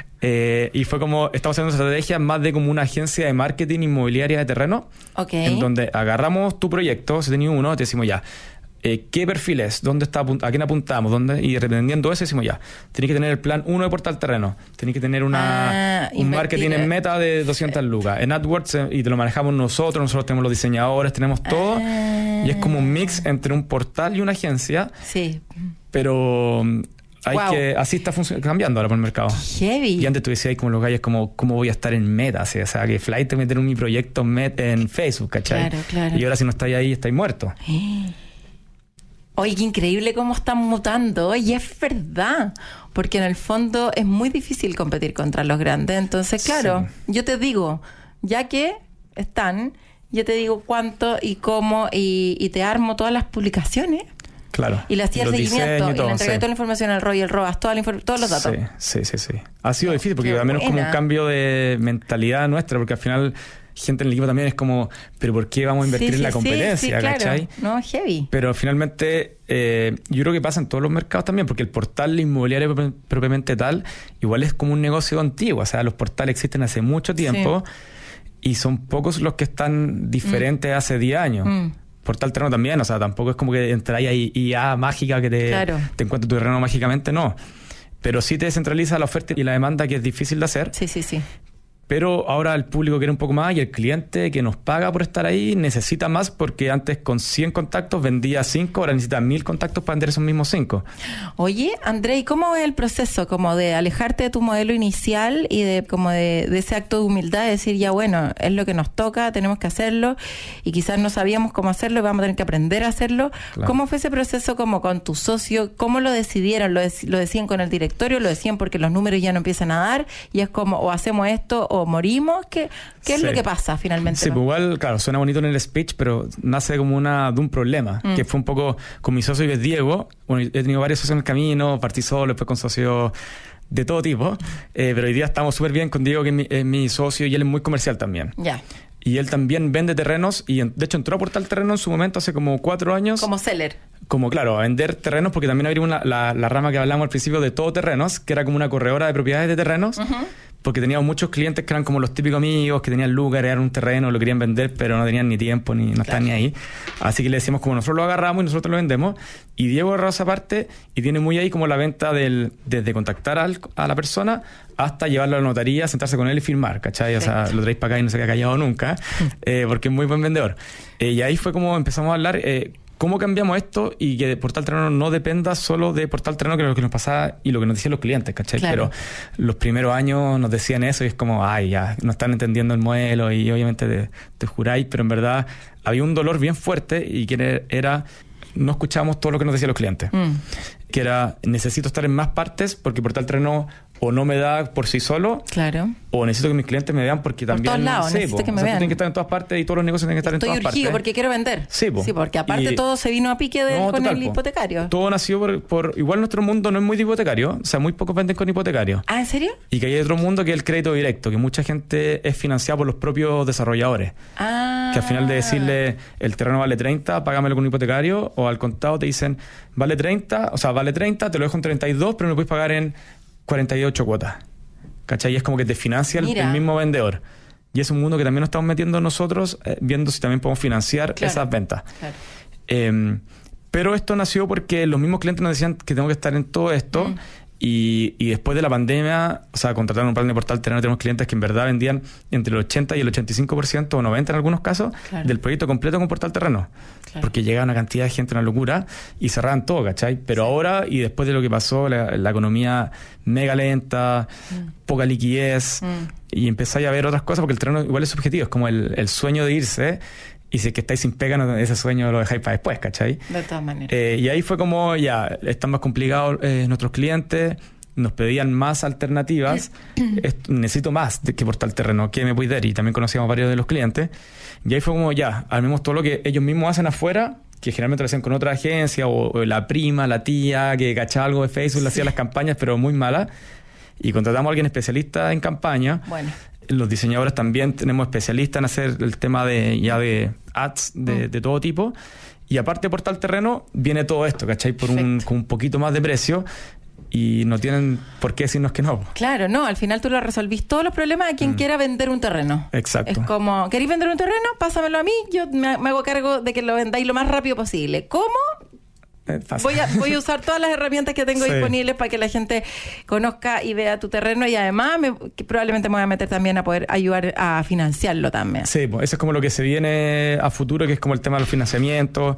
eh, y fue como, estamos haciendo una estrategia más de como una agencia de marketing inmobiliaria de terreno. Okay. En donde agarramos tu proyecto, si tenías uno, te decimos ya, Eh, ¿qué perfil es? ¿Dónde está, ¿A quién apuntamos? ¿Dónde? Y dependiendo de eso decimos ya, tenéis que tener el plan uno de Portal Terreno, tenéis que tener una, ah, un marketing en Meta de doscientas lucas, en AdWords, eh, y te lo manejamos nosotros, nosotros tenemos los diseñadores, tenemos todo, ah. y es como un mix entre un portal y una agencia. Sí. Pero Hay Wow. que, así está func- cambiando ahora por el mercado. Heavy. Y antes tú decías como los gallos, como, ¿cómo voy a estar en Meta? O sea, o sea, que Flight te meter en mi proyecto en, Met, en Facebook, ¿cachai? Claro, claro. Y ahora si no estáis ahí, estáis muertos. Oye, qué increíble cómo están mutando. Y es verdad, porque en el fondo es muy difícil competir contra los grandes. Entonces, claro, Sí. yo te digo, ya que están, yo te digo cuánto y cómo, y, y te armo todas las publicaciones. Claro. Y le hacía los seguimiento, diseños y, todo, le entregué sí. toda la información al Roy, el Robas, toda la infor- todos los datos. Sí, sí, sí, sí. Ha sido difícil porque Qué al menos como buena. un cambio de mentalidad nuestra, porque al final gente en el equipo también es como, pero ¿por qué vamos a invertir Sí, en la sí, competencia? sí, sí, claro. ¿Cachai? No, heavy. Pero finalmente eh, yo creo que pasa en todos los mercados también, porque el portal inmobiliario pro- propiamente tal, igual es como un negocio antiguo, o sea, los portales existen hace mucho tiempo y son pocos los que están diferentes Mm. hace diez años. Mm. Portal terreno también, o sea, tampoco es como que entráis ahí y ah, mágica que te, Claro. te encuentres tu terreno mágicamente, no. Pero sí te descentraliza la oferta y la demanda, que es difícil de hacer. Sí, sí, sí. Pero ahora el público quiere un poco más y el cliente que nos paga por estar ahí necesita más, porque antes con cien contactos vendía cinco, ahora necesita mil contactos para vender esos mismos cinco. Oye, André, ¿y cómo es el proceso como de alejarte de tu modelo inicial y de como de, de ese acto de humildad, de decir, ya bueno, es lo que nos toca, tenemos que hacerlo y quizás no sabíamos cómo hacerlo y vamos a tener que aprender a hacerlo? Claro. ¿Cómo fue ese proceso como con tu socio? ¿Cómo lo decidieron? ¿Lo, dec- lo decían con el directorio? ¿Lo decían porque los números ya no empiezan a dar? Y es como, o hacemos esto o morimos. ¿Qué, qué es Sí. lo que pasa finalmente? Sí, pues igual, claro, suena bonito en el speech, pero nace como una de un problema, Mm. que fue un poco con mi socio, que es Diego. Bueno, he tenido varios socios en el camino, partí solo, después con socios de todo tipo, eh, pero hoy día estamos súper bien con Diego, que es mi, es mi socio, y él es muy comercial también. Ya, Y él también vende terrenos, y en- de hecho entró a Portal Terreno en su momento, hace como cuatro años. como seller. Como, claro, a vender terrenos, porque también abrimos una- la, la rama que hablamos al principio de todo terrenos, que era como una corredora de propiedades de terrenos, porque teníamos muchos clientes que eran como los típicos amigos, que tenían lugar, eran un terreno, lo querían vender, pero no tenían ni tiempo, ni no estaban ni ahí. Así que le decíamos como nosotros lo agarramos y nosotros lo vendemos. Y Diego agarró esa parte y tiene muy ahí como la venta del, desde contactar al- a la persona hasta llevarlo a la notaría, sentarse con él y firmar, ¿cachai? O sea, lo traéis para acá y no se queda callado nunca, eh, porque es muy buen vendedor. Eh, y ahí fue como empezamos a hablar, eh, ¿cómo cambiamos esto y que Portal Terreno no dependa solo de Portal Terreno, que es lo que nos pasaba y lo que nos decían los clientes, ¿cachai? Claro. Pero los primeros años nos decían eso y es como, ay, ya, no están entendiendo el modelo y obviamente te, te juráis, pero en verdad había un dolor bien fuerte y que era, no escuchábamos todo lo que nos decían los clientes. Mm. Que era, necesito estar en más partes porque Portal Terreno o no me da por sí solo, Claro. o necesito que mis clientes me vean porque Por también... todos lados, sí, necesito po. que me O sea, tú vean. tienes que estar en todas partes y todos los negocios tienen que estar Estoy en todas urgido partes. porque quiero vender. Sí, po. porque aparte Y- todo se vino a pique de, No, con total, el po. hipotecario. Todo nació por, por... Igual nuestro mundo no es muy de hipotecario. O sea, muy pocos venden con hipotecario. Ah, ¿en serio? Y que hay otro mundo que es el crédito directo, que mucha gente es financiada por los propios desarrolladores. Ah. Que al final de decirle el terreno vale treinta, págamelo con un hipotecario, o al contado te dicen vale treinta, o sea, vale treinta, te lo dejo en treinta y dos, pero me lo puedes pagar en cuarenta y ocho cuotas. ¿Cachai? Y es como que te financia el, Mira. el mismo vendedor. Y es un mundo que también nos estamos metiendo nosotros, eh, viendo si también podemos financiar Claro. esas ventas. Claro. Eh, pero esto nació porque los mismos clientes nos decían que tengo que estar en todo esto. Mm. Y, y después de la pandemia, o sea, contrataron un plan de Portal Terreno, tenemos clientes que en verdad vendían entre el ochenta y el ochenta y cinco por ciento o noventa por ciento en algunos casos, Claro. del proyecto completo con Portal Terreno. Claro. Porque llegaba una cantidad de gente, una locura, y cerraban todo, ¿cachai? Pero ahora, y después de lo que pasó, la, la economía mega lenta, poca liquidez, Mm. y empezáis a ver otras cosas, porque el terreno igual es subjetivo, es como el, el sueño de irse, y si es que estáis sin pega, no- ese sueño lo dejáis para después, ¿cachai? De todas maneras. Eh, y ahí fue como, ya, están más complicados eh, nuestros clientes, nos pedían más alternativas, Est- necesito más de que Portal Terreno, ¿qué me puedes dar? Y también conocíamos varios de los clientes, y ahí fue como, ya, armemos todo lo que ellos mismos hacen afuera, que generalmente lo hacen con otra agencia, o, o la prima, la tía, que cachaba algo de Facebook, le hacía las campañas, pero muy malas, y contratamos a alguien especialista en campaña. Bueno. Los diseñadores también tenemos especialistas en hacer el tema de ya de ads de, Mm. de todo tipo. Y aparte de Portal Terreno, viene todo esto, ¿cachai? Por un, Perfecto. con un poquito más de precio. Y no tienen por qué decirnos que no. Claro, no, al final tú le resolvís todos los problemas a quien quiera vender un terreno. Mm. Exacto. Es como, ¿queréis vender un terreno? Pásamelo a mí, yo me, me hago cargo de que lo vendáis lo más rápido posible. ¿Cómo? Eh, fácil. Voy a, voy a usar todas las herramientas que tengo Sí. disponibles para que la gente conozca y vea tu terreno, y además me- que probablemente me voy a meter también a poder ayudar a financiarlo también. Sí, pues eso es como lo que se viene a futuro, que es como el tema de los financiamientos.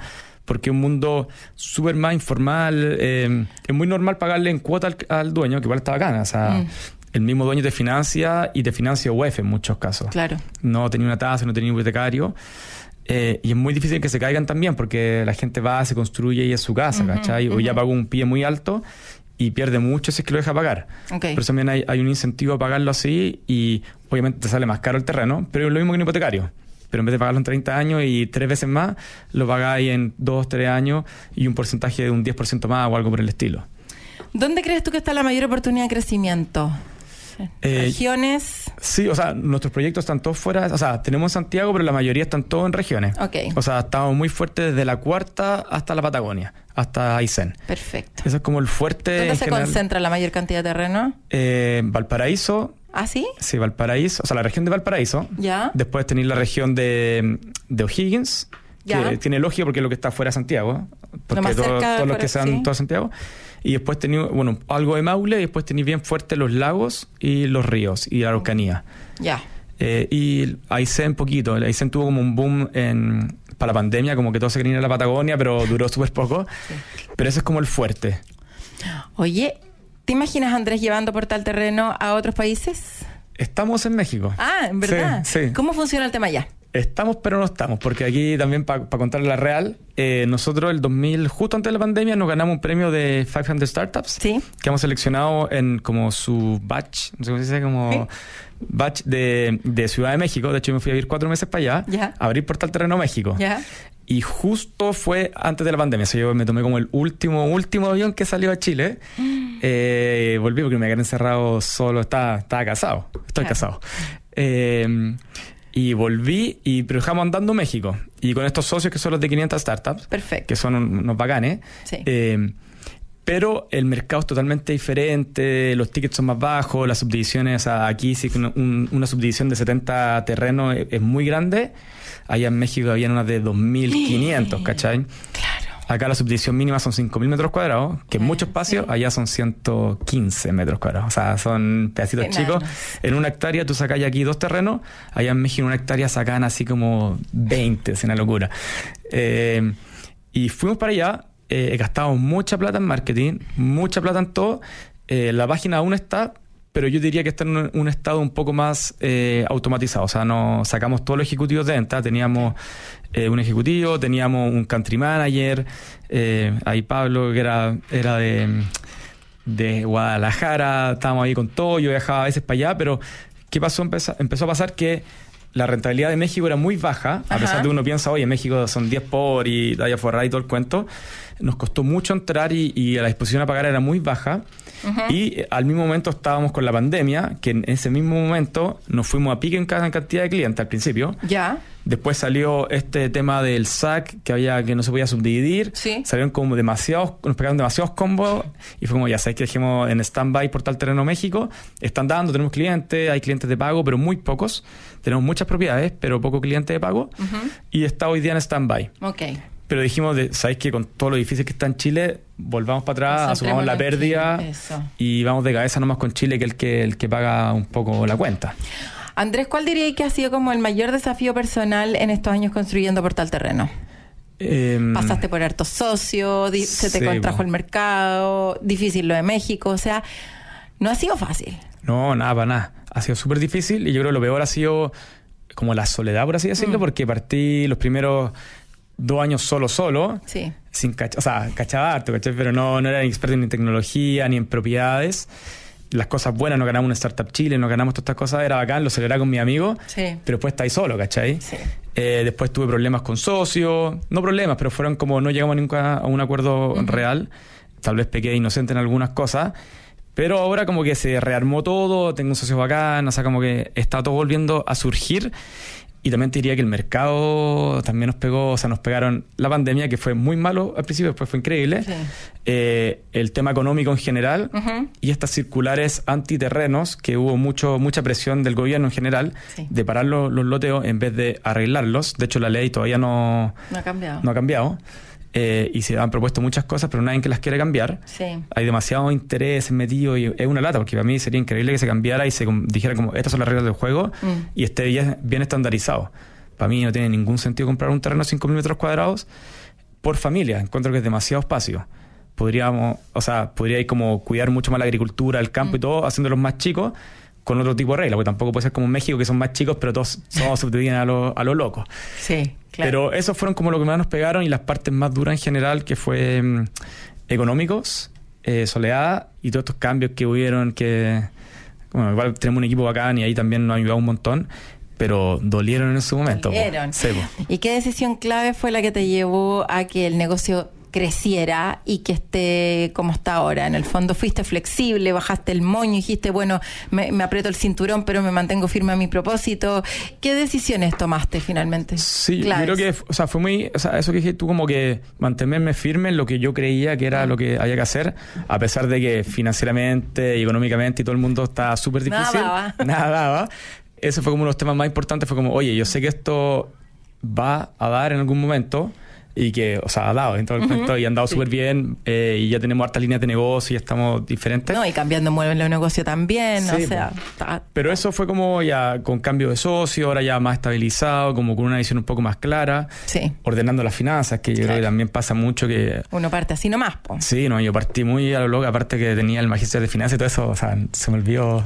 porque es un mundo súper más informal. Eh, es muy normal pagarle en cuota al, al dueño, que igual está bacana. O sea, mm. el mismo dueño te financia y te financia U E F en muchos casos. Claro. No tenía una tasa, no tenía un hipotecario. Eh, y es muy difícil que se caigan también, porque la gente va, se construye y es su casa, uh-huh, ¿cachai? Uh-huh. O ya pagó un pie muy alto y pierde mucho si es que lo deja pagar. Okay. Por eso también hay, hay un incentivo a pagarlo así, y obviamente te sale más caro el terreno, pero es lo mismo que un hipotecario. Pero en vez de pagarlo en treinta años y tres veces más, lo pagáis en dos, tres años y un porcentaje de un diez por ciento más o algo por el estilo. ¿Dónde crees tú que está la mayor oportunidad de crecimiento? Eh, ¿Regiones? Sí, o sea, nuestros proyectos están todos fuera. O sea, tenemos en Santiago, pero la mayoría están todos en regiones. Okay. O sea, estamos muy fuertes desde la Cuarta hasta la Patagonia, hasta Aysén. Perfecto. Eso es como el fuerte. ¿Dónde se general. concentra la mayor cantidad de terreno? Eh, Valparaíso. ¿Ah, sí? Sí, Valparaíso. O sea, la región de Valparaíso. Ya. Después tenéis la región de, de O'Higgins, ya. que tiene lógica porque es lo que está fuera de Santiago. Porque más todo, cerca todos los fuera, que sean sí. todo Santiago. Y después tenéis, bueno, algo de Maule, y después tenéis bien fuerte los lagos y los ríos y la Araucanía. Ya. Eh, y Aysén poquito. Aysén tuvo como un boom en, para la pandemia, como que todos se querían ir a la Patagonia, pero duró súper poco. Sí. Pero ese es como el fuerte. Oye, ¿te imaginas a Andrés llevando Portal Terreno a otros países? Estamos en México. Ah, ¿en verdad? Sí, sí. ¿Cómo funciona el tema allá? Estamos, pero no estamos, porque aquí también, para pa contarle la real, eh, nosotros el dos mil, justo antes de la pandemia, nos ganamos un premio de quinientas Startups. Sí. Que hemos seleccionado en como su batch, no sé cómo se dice, como ¿sí? batch de, de Ciudad de México. De hecho, yo me fui a vivir cuatro meses para allá, ya. a abrir Portal Terreno México. Ya. Y justo fue antes de la pandemia. O sea, yo me tomé como el último, último avión que salió a Chile. Mm. Eh, volví porque me quedé encerrado solo. Estaba, estaba casado. Estoy claro. casado. Eh... Y volví, y pero dejamos andando México. Y con estos socios que son los de quinientas Startups. Perfecto. Que son unos bacanes. Sí. Eh, pero el mercado es totalmente diferente, los tickets son más bajos, las subdivisiones, aquí sí que un, una subdivisión de setenta terrenos es, es muy grande. Allá en México habían unas de dos mil quinientos, ¿cachai? Claro. Acá la subdivisión mínima son cinco mil metros cuadrados, que es mucho espacio. Sí. Allá son ciento quince metros cuadrados. O sea, son pedacitos Qué chicos. Nada. En una hectárea tú sacas aquí dos terrenos. Allá en México en una hectárea sacan así como veinte, es una locura. Eh, y fuimos para allá, eh, gastamos mucha plata en marketing, mucha plata en todo. Eh, la página aún está, pero yo diría que está en un, un estado un poco más eh, automatizado. O sea, nos sacamos todos los ejecutivos de venta. Teníamos eh, un ejecutivo, teníamos un country manager, eh, ahí Pablo, que era, era de, de Guadalajara, estábamos ahí con todo, yo viajaba a veces para allá, pero ¿qué pasó? Empezó, empezó a pasar que la rentabilidad de México era muy baja, a Ajá. pesar de que uno piensa, oye, en México son diez por y allá afuera y todo el cuento. Nos costó mucho entrar y, y la disposición a pagar era muy baja. Uh-huh. Y al mismo momento estábamos con la pandemia, que en ese mismo momento nos fuimos a pique en cada cantidad de clientes al principio. Ya. Después salió este tema del S A C, que había que no se podía subdividir. Sí. Salieron como demasiados, nos pegaron demasiados combos y fue como, ya sabéis que dejemos en stand-by Portal Terreno México. Están dando, tenemos clientes, hay clientes de pago, pero muy pocos. Tenemos muchas propiedades, pero poco cliente de pago. Uh-huh. Y está hoy día en stand-by. Ok. Pero dijimos, de, ¿sabéis que con todo lo difícil que está en Chile, volvamos para atrás, asumamos la pérdida y vamos de cabeza nomás con Chile, que es el que, el que paga un poco la cuenta? Andrés, ¿cuál diríais que ha sido como el mayor desafío personal en estos años construyendo Portal Terreno? Eh, Pasaste por hartos socios, di- se te sí, contrajo bueno. el mercado, difícil lo de México, o sea, no ha sido fácil. No, nada, para nada. Ha sido súper difícil y yo creo que lo peor ha sido como la soledad, por así decirlo, mm. porque partí los primeros dos años solo, solo, sí. sin cach- o sea, cachaba harto, ¿cachai? Pero no, no era experto ni en tecnología, ni en propiedades. Las cosas buenas, nos ganamos una Startup Chile, nos ganamos todas estas cosas, era bacán, lo celebraba con mi amigo, sí. pero después estáis solo, ¿cachai? Sí. Eh, después tuve problemas con socios, no problemas, pero fueron como no llegamos nunca a un acuerdo uh-huh. real, tal vez pequé inocente en algunas cosas, pero ahora como que se rearmó todo, tengo un socio bacán, o sea, como que está todo volviendo a surgir. Y también te diría que el mercado también nos pegó, o sea, nos pegaron la pandemia, que fue muy malo al principio, después fue increíble. Sí. Eh, el tema económico en general uh-huh. y estas circulares antiterrenos, que hubo mucho mucha presión del gobierno en general sí. de parar los, los loteos en vez de arreglarlos. De hecho, la ley todavía no, no ha cambiado. No ha cambiado. Eh, y se han propuesto muchas cosas, pero nadie que las quiere cambiar. Sí. Hay demasiado interés metido y es una lata, porque para mí sería increíble que se cambiara y se dijera como, estas son las reglas del juego mm. y esté bien, bien estandarizado. Para mí no tiene ningún sentido comprar un terreno de cinco mil metros cuadrados por familia. Encuentro que es demasiado espacio. Podríamos, o sea, podría ir como cuidar mucho más la agricultura, el campo mm. y todo, haciéndolos más chicos con otro tipo de reglas, porque tampoco puede ser como en México, que son más chicos, pero todos somos subdivididos a lo, a lo loco. Sí, claro. Pero esos fueron como lo que más nos pegaron, y las partes más duras en general, que fue um, económicos, eh, soledad y todos estos cambios que hubieron, que, bueno, igual tenemos un equipo bacán y ahí también nos ha ayudado un montón, pero dolieron en su momento. Dolieron. Sí, ¿y qué decisión clave fue la que te llevó a que el negocio creciera y que esté como está ahora? En el fondo fuiste flexible, bajaste el moño y dijiste, bueno, me, me aprieto el cinturón, pero me mantengo firme a mi propósito. ¿Qué decisiones tomaste finalmente? Sí, claves. Yo creo que, o sea, fue muy, o sea, eso que dijiste tú, como que mantenerme firme en lo que yo creía que era mm. lo que había que hacer, a pesar de que financieramente y económicamente y todo el mundo está súper difícil. Nada daba. Nada daba. Ese fue como uno de los temas más importantes, fue como, oye, yo sé que esto va a dar en algún momento, y que, o sea, ha dado en todo el uh-huh. cuento y han dado sí. súper bien, eh, y ya tenemos hartas líneas de negocio y estamos diferentes. No, y cambiando muebles de negocio también, sí, o sea... Ta, pero eso fue como ya con cambio de socio, ahora ya más estabilizado, como con una visión un poco más clara, sí. ordenando las finanzas, que yo claro. creo que también pasa mucho que... Uno parte así nomás, po. Sí, no, yo partí muy a lo loco, aparte que tenía el magíster de finanzas y todo eso, o sea, se me olvidó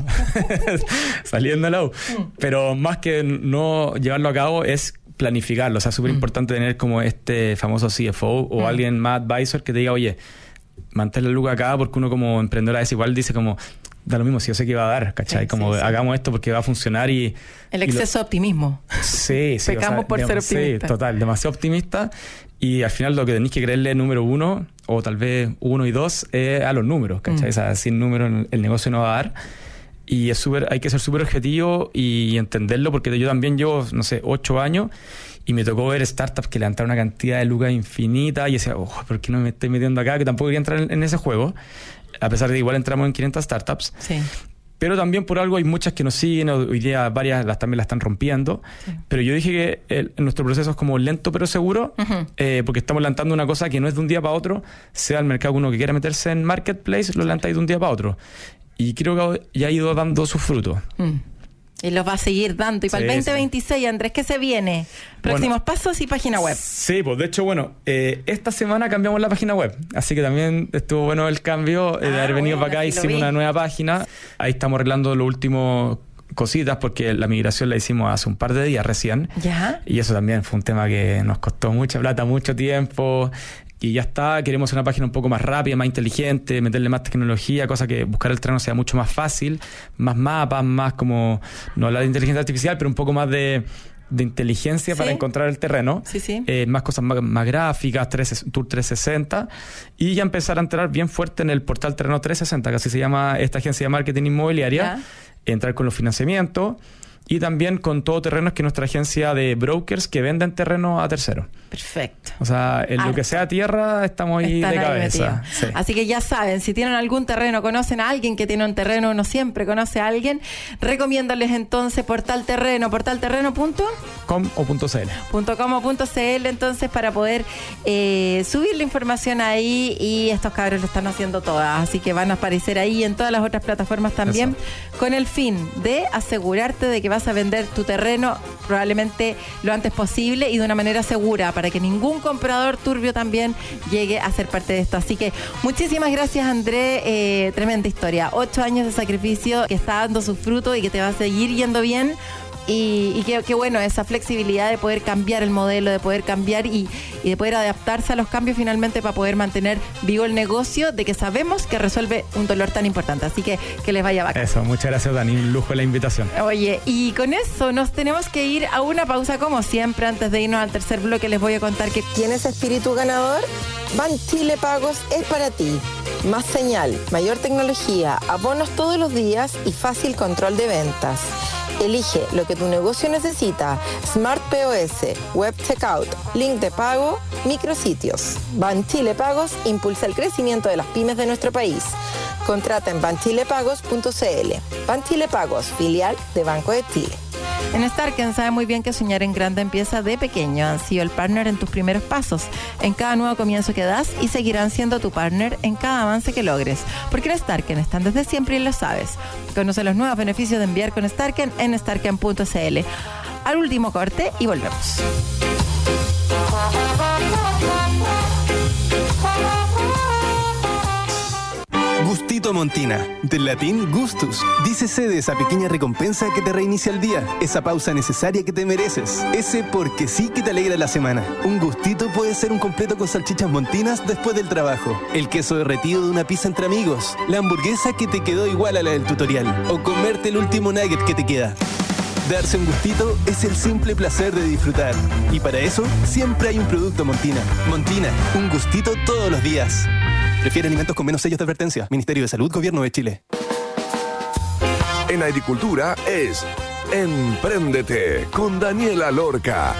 saliéndolo. Mm. Pero más que no llevarlo a cabo es planificarlo, o sea, es súper importante mm. tener como este famoso C F O o mm. alguien más advisor que te diga, oye, mantén la luca acá, porque uno como emprendedor a veces igual dice como, da lo mismo si yo sé que va a dar, ¿cachai? Sí, como sí, hagamos sí. esto porque va a funcionar y... El exceso de lo... optimismo. Sí, sí. Pecamos o sea, por digamos, ser optimistas. Sí, total, demasiado optimista, y al final lo que tenéis que creerle número uno, o tal vez uno y dos, es a los números, ¿cachai? Mm. O sea, sin números el negocio no va a dar. Y es súper, hay que ser súper objetivo y entenderlo, porque yo también llevo, no sé, ocho años y me tocó ver startups que levantaron una cantidad de lucas infinita y decía, oh, ¿por qué no me estoy metiendo acá? Que tampoco quería entrar en, en ese juego, a pesar de que igual entramos en quinientas startups. Sí. Pero también por algo hay muchas que nos siguen, hoy día varias las también la están rompiendo. Sí. Pero yo dije que el, nuestro proceso es como lento pero seguro, uh-huh. eh, porque estamos lanzando una cosa que no es de un día para otro, sea el mercado uno que quiera meterse en Marketplace, lo lanzáis de un día para otro. Y creo que ya ha ido dando sus frutos. Mm. Y los va a seguir dando. Y para sí, el veinte veintiséis, sí. Andrés, ¿qué se viene? Próximos bueno, pasos y página web. Sí, pues de hecho, bueno, eh, esta semana cambiamos la página web. Así que también estuvo bueno el cambio. Eh, ah, de haber venido bueno, para acá, hicimos una nueva página. Ahí estamos arreglando los últimos cositas, porque la migración la hicimos hace un par de días recién. ¿Ya? Y eso también fue un tema que nos costó mucha plata, mucho tiempo. Y ya está, queremos una página un poco más rápida, más inteligente, meterle más tecnología, cosa que buscar el terreno sea mucho más fácil, más mapas, más como, no hablar de inteligencia artificial, pero un poco más de, de inteligencia, ¿sí?, para encontrar el terreno. Sí, sí. Eh, más cosas más, más gráficas, tres, Tour trescientos sesenta, y ya empezar a entrar bien fuerte en el portal Terreno trescientos sesenta, que así se llama esta agencia de marketing inmobiliaria, ¿ya?, entrar con los financiamientos. Y también con todo terrenos, que es nuestra agencia de brokers que venden terrenos a terceros. Perfecto. O sea, en Harto. Lo que sea tierra, estamos ahí Están de cabeza. Sí. Así que ya saben, si tienen algún terreno, conocen a alguien que tiene un terreno, uno siempre conoce a alguien, recomiéndales entonces Portal Terreno, portalterreno punto com o punto cl. Punto com o punto cl, entonces, para poder eh, subir la información ahí, y estos cabros lo están haciendo todas, así que van a aparecer ahí en todas las otras plataformas también. Eso. Con el fin de asegurarte de que vas a vender tu terreno probablemente lo antes posible y de una manera segura, para que ningún comprador turbio también llegue a ser parte de esto. Así que muchísimas gracias, André, eh, tremenda historia, ocho años de sacrificio que está dando su fruto y que te va a seguir yendo bien. Y, y qué, qué bueno esa flexibilidad de poder cambiar el modelo, de poder cambiar y, y de poder adaptarse a los cambios finalmente, para poder mantener vivo el negocio, de que sabemos que resuelve un dolor tan importante. Así que que les vaya bacán. Eso, muchas gracias, Dani, un lujo la invitación. Oye, y con eso nos tenemos que ir a una pausa como siempre. Antes de irnos al tercer bloque, les voy a contar que... ¿Tienes espíritu ganador? Banchile Pagos es para ti. Más señal, mayor tecnología, abonos todos los días y fácil control de ventas. Elige lo que tu negocio necesita: Smart P O S, Web Checkout, link de pago, micrositios. Banchile Pagos impulsa el crecimiento de las pymes de nuestro país. Contrata en banchilepagos punto cl. Banchile Pagos, filial de Banco de Chile. En Starken sabe muy bien que soñar en grande empieza de pequeño. Han sido el partner en tus primeros pasos, en cada nuevo comienzo que das, y seguirán siendo tu partner en cada avance que logres. Porque en Starken están desde siempre y lo sabes. Conoce los nuevos beneficios de enviar con Starken en starken punto cl. Al último corte y volvemos. Gustito Montina, del latín gustus. Dícese de esa pequeña recompensa que te reinicia el día, esa pausa necesaria que te mereces, ese porque sí que te alegra la semana. Un gustito puede ser un completo con salchichas montinas después del trabajo, el queso derretido de una pizza entre amigos, la hamburguesa que te quedó igual a la del tutorial, o comerte el último nugget que te queda. Darse un gustito es el simple placer de disfrutar. Y para eso, siempre hay un producto Montina. Montina, un gustito todos los días. Prefiere alimentos con menos sellos de advertencia. Ministerio de Salud, Gobierno de Chile. En agricultura es Empréndete con Daniela Lorca.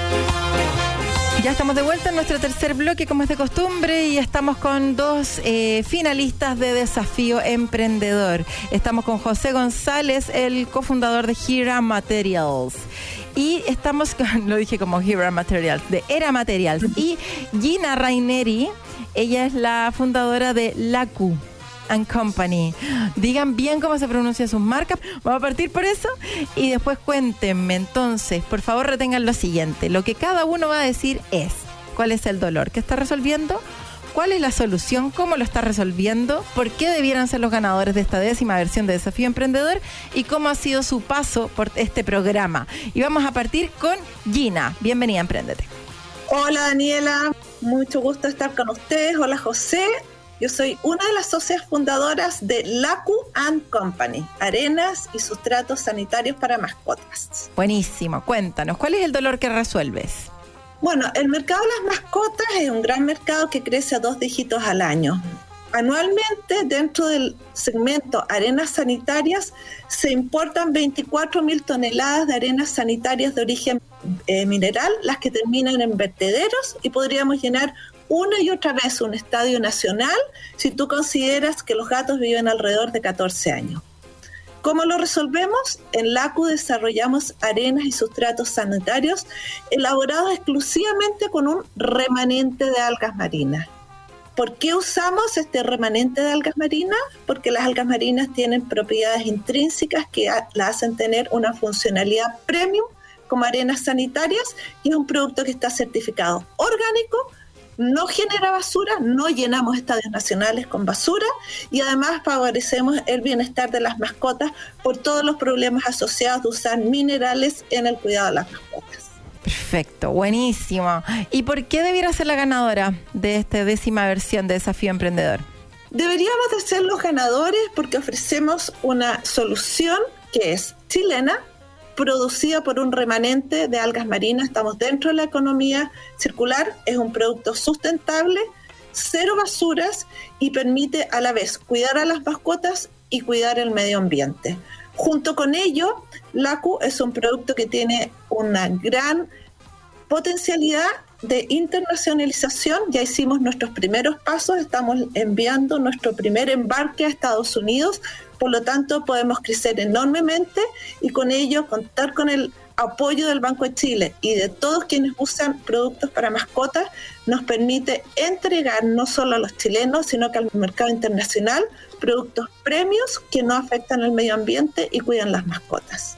Ya estamos de vuelta en nuestro tercer bloque, como es de costumbre, y estamos con dos eh, finalistas de Desafío Emprendedor. Estamos con José González, el cofundador de Hera Materials. Y estamos con, lo dije como Hera Materials, de Hera Materials. Y Gina Raineri, ella es la fundadora de Laku and Company. Digan bien cómo se pronuncia sus marcas. Vamos a partir por eso y después cuéntenme. Entonces, por favor, retengan lo siguiente. Lo que cada uno va a decir es cuál es el dolor que está resolviendo, cuál es la solución, cómo lo está resolviendo, por qué debieran ser los ganadores de esta décima versión de Desafío Emprendedor y cómo ha sido su paso por este programa. Y vamos a partir con Gina. Bienvenida a Emprendete. Hola Daniela, mucho gusto estar con ustedes. Hola José. Yo soy una de las socias fundadoras de Laku and Company, arenas y sustratos sanitarios para mascotas. Buenísimo, cuéntanos, ¿cuál es el dolor que resuelves? Bueno, el mercado de las mascotas es un gran mercado que crece a dos dígitos al año. Anualmente, dentro del segmento arenas sanitarias, se importan veinticuatro mil toneladas de arenas sanitarias de origen eh, mineral, las que terminan en vertederos, y podríamos llenar una y otra vez un estadio nacional si tú consideras que los gatos viven alrededor de catorce años. ¿Cómo lo resolvemos? En Laku desarrollamos arenas y sustratos sanitarios elaborados exclusivamente con un remanente de algas marinas. ¿Por qué usamos este remanente de algas marinas? Porque las algas marinas tienen propiedades intrínsecas que la hacen tener una funcionalidad premium como arenas sanitarias, y es un producto que está certificado orgánico, no genera basura, no llenamos estadios nacionales con basura y además favorecemos el bienestar de las mascotas por todos los problemas asociados de usar minerales en el cuidado de las mascotas. Perfecto, buenísimo. ¿Y por qué debiera ser la ganadora de esta décima versión de Desafío Emprendedor? Deberíamos de ser los ganadores porque ofrecemos una solución que es chilena, producida por un remanente de algas marinas. Estamos dentro de la economía circular, es un producto sustentable, cero basuras y permite a la vez cuidar a las mascotas y cuidar el medio ambiente. Junto con ello, Laku es un producto que tiene una gran potencialidad de internacionalización. Ya hicimos nuestros primeros pasos, estamos enviando nuestro primer embarque a Estados Unidos, por lo tanto podemos crecer enormemente y con ello contar con el apoyo del Banco de Chile y de todos quienes usan productos para mascotas. Nos permite entregar no solo a los chilenos, sino que al mercado internacional productos premios que no afectan el medio ambiente y cuidan las mascotas.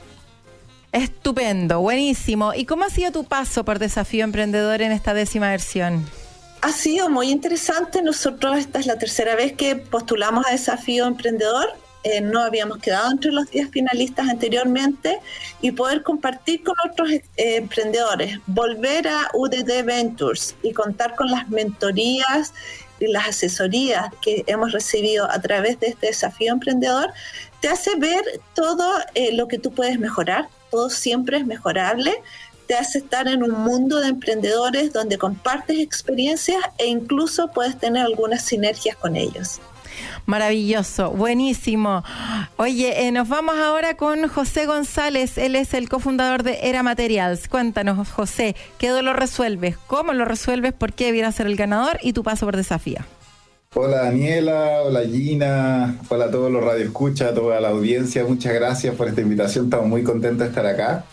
Estupendo, buenísimo. ¿Y cómo ha sido tu paso por Desafío Emprendedor en esta décima versión? Ha sido muy interesante. Nosotros esta es la tercera vez que postulamos a Desafío Emprendedor. Eh, no habíamos quedado entre los diez finalistas anteriormente, y poder compartir con otros eh, emprendedores, volver a U D D Ventures y contar con las mentorías y las asesorías que hemos recibido a través de este Desafío Emprendedor, te hace ver todo eh, lo que tú puedes mejorar. Todo siempre es mejorable, te hace estar en un mundo de emprendedores donde compartes experiencias e incluso puedes tener algunas sinergias con ellos. Maravilloso, buenísimo. Oye, eh, nos vamos ahora con José González. Él es el cofundador de Hera Materials. Cuéntanos, José, ¿qué lo resuelves? ¿Cómo lo resuelves? ¿Por qué debiera ser el ganador? Y tu paso por Desafío. Hola Daniela, hola Gina, hola a todos los radioescuchas, a toda la audiencia. Muchas gracias por esta invitación, estamos muy contentos de estar acá.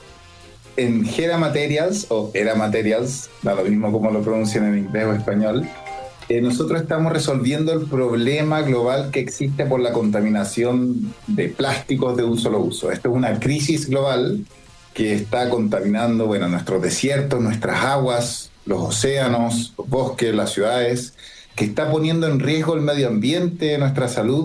En Hera Materials, o Hera Materials, da lo mismo como lo pronuncian en inglés o español, Eh, nosotros estamos resolviendo el problema global que existe por la contaminación de plásticos de un solo uso. Esto es una crisis global que está contaminando, bueno, nuestros desiertos, nuestras aguas, los océanos, los bosques, las ciudades, que está poniendo en riesgo el medio ambiente, nuestra salud,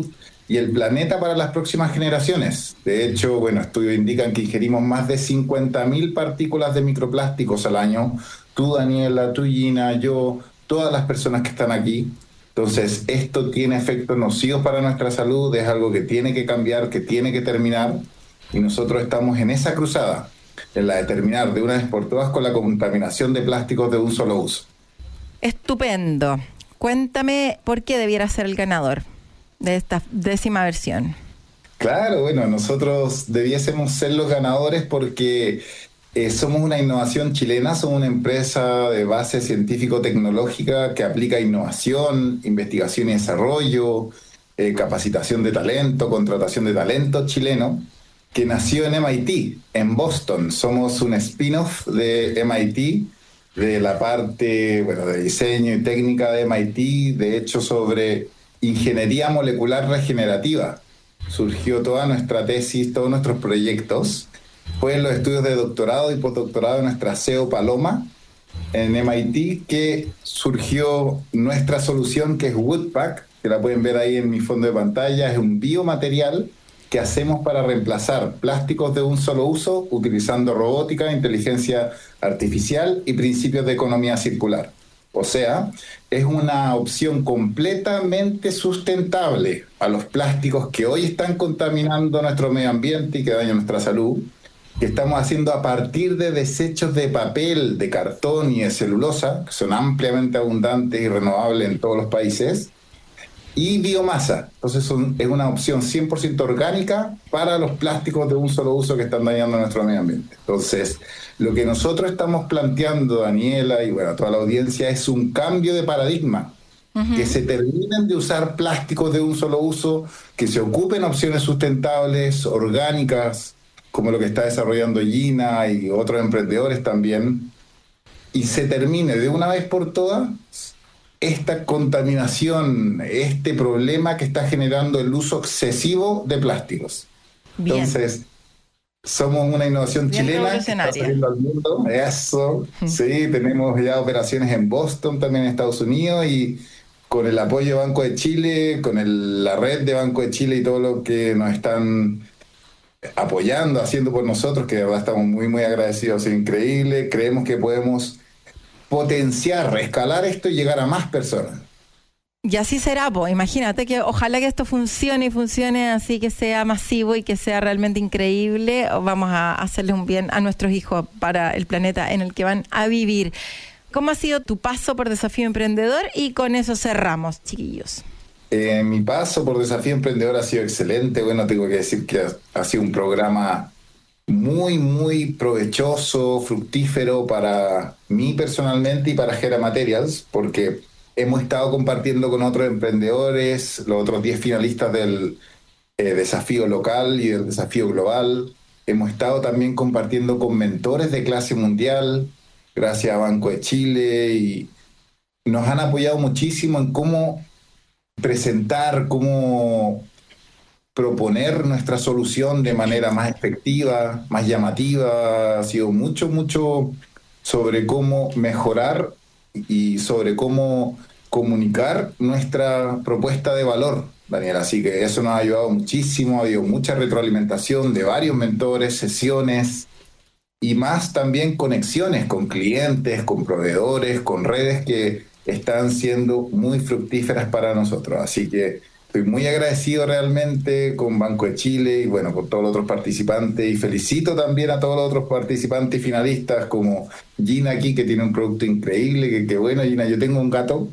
y el planeta para las próximas generaciones. De hecho, bueno, estudios indican que ingerimos más de cincuenta mil partículas de microplásticos al año. Tú, Daniela, tú, Gina, yo, todas las personas que están aquí. Entonces, esto tiene efectos nocivos para nuestra salud, es algo que tiene que cambiar, que tiene que terminar, y nosotros estamos en esa cruzada, en la de terminar de una vez por todas con la contaminación de plásticos de un solo uso. Estupendo. Cuéntame por qué debiera ser el ganador de esta décima versión. Claro, bueno, nosotros debiésemos ser los ganadores porque eh, somos una innovación chilena, somos una empresa de base científico-tecnológica que aplica innovación, investigación y desarrollo, eh, capacitación de talento, contratación de talento chileno, que nació en M I T, en Boston. Somos un spin-off de M I T, de la parte bueno, de diseño y técnica de M I T, de hecho sobre ingeniería molecular regenerativa. Surgió toda nuestra tesis, todos nuestros proyectos. Fue en los estudios de doctorado y postdoctorado de nuestra C E O Paloma en M I T que surgió nuestra solución, que es Woodpack, que la pueden ver ahí en mi fondo de pantalla. Es un biomaterial que hacemos para reemplazar plásticos de un solo uso utilizando robótica, inteligencia artificial y principios de economía circular. O sea, es una opción completamente sustentable a los plásticos que hoy están contaminando nuestro medio ambiente y que dañan nuestra salud, que estamos haciendo a partir de desechos de papel, de cartón y de celulosa, que son ampliamente abundantes y renovables en todos los países, y biomasa. Entonces son, es una opción cien por ciento orgánica para los plásticos de un solo uso que están dañando nuestro medio ambiente. Entonces, lo que nosotros estamos planteando, Daniela, y bueno, toda la audiencia, es un cambio de paradigma. Uh-huh. Que se terminen de usar plásticos de un solo uso, que se ocupen opciones sustentables, orgánicas, como lo que está desarrollando Gina y otros emprendedores también, y se termine de una vez por todas esta contaminación, este problema que está generando el uso excesivo de plásticos. Bien. Entonces, somos una innovación Bien chilena que está saliendo al mundo. Eso, uh-huh. Sí, tenemos ya operaciones en Boston, también en Estados Unidos, y con el apoyo de Banco de Chile, con el, la red de Banco de Chile y todo lo que nos están apoyando, haciendo por nosotros, que de verdad estamos muy, muy agradecidos, es increíble. Creemos que podemos potenciar, escalar esto y llegar a más personas. Y así será, pues. Imagínate que ojalá que esto funcione y funcione así, que sea masivo y que sea realmente increíble. Vamos a hacerle un bien a nuestros hijos para el planeta en el que van a vivir. ¿Cómo ha sido tu paso por Desafío Emprendedor? Y con eso cerramos, chiquillos. Eh, mi paso por Desafío Emprendedor ha sido excelente. Bueno, tengo que decir que ha, ha sido un programa muy, muy provechoso, fructífero para mí personalmente y para Gera Materials, porque hemos estado compartiendo con otros emprendedores, los otros diez finalistas del eh, desafío local y del desafío global. Hemos estado también compartiendo con mentores de clase mundial, gracias a Banco de Chile, y nos han apoyado muchísimo en cómo presentar, cómo proponer nuestra solución de manera más efectiva, más llamativa. Ha sido mucho, mucho sobre cómo mejorar y sobre cómo comunicar nuestra propuesta de valor, Daniel. Así que eso nos ha ayudado muchísimo. Ha habido mucha retroalimentación de varios mentores, sesiones y más también conexiones con clientes, con proveedores, con redes que están siendo muy fructíferas para nosotros. Así que estoy muy agradecido realmente con Banco de Chile y bueno, con todos los otros participantes, y felicito también a todos los otros participantes y finalistas como Gina aquí, que tiene un producto increíble, que, que bueno, Gina, yo tengo un gato.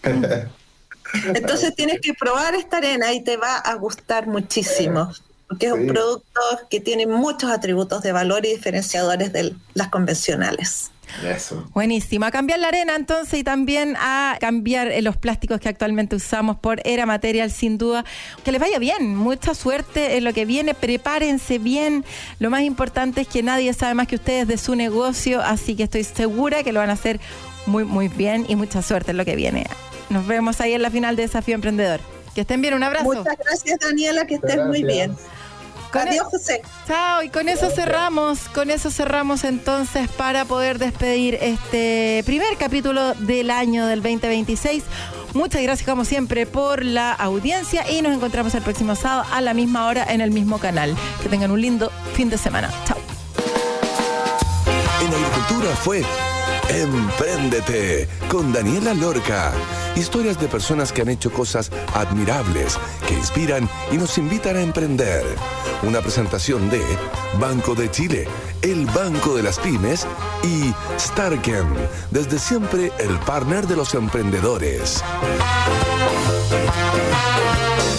Entonces tienes que probar esta arena y te va a gustar muchísimo, porque es sí. un producto que tiene muchos atributos de valor y diferenciadores de las convencionales. Eso. Buenísimo. A cambiar la arena entonces, y también a cambiar los plásticos que actualmente usamos por Era Material, sin duda. Que les vaya bien, mucha suerte en lo que viene, prepárense bien. Lo más importante es que nadie sabe más que ustedes de su negocio, así que estoy segura que lo van a hacer muy muy bien, y mucha suerte en lo que viene. Nos vemos ahí en la final de Desafío Emprendedor. Que estén bien, un abrazo. Muchas gracias, Daniela, que estés muy bien. Con Adiós, José. Chao, y con eso cerramos, con eso cerramos entonces para poder despedir este primer capítulo del año del veinte veintiséis. Muchas gracias como siempre por la audiencia y nos encontramos el próximo sábado a la misma hora en el mismo canal. Que tengan un lindo fin de semana. Chao. En Agricultura fue Empréndete con Daniela Lorca. Historias de personas que han hecho cosas admirables, que inspiran y nos invitan a emprender. Una presentación de Banco de Chile, el Banco de las Pymes y Starken, desde siempre el partner de los emprendedores.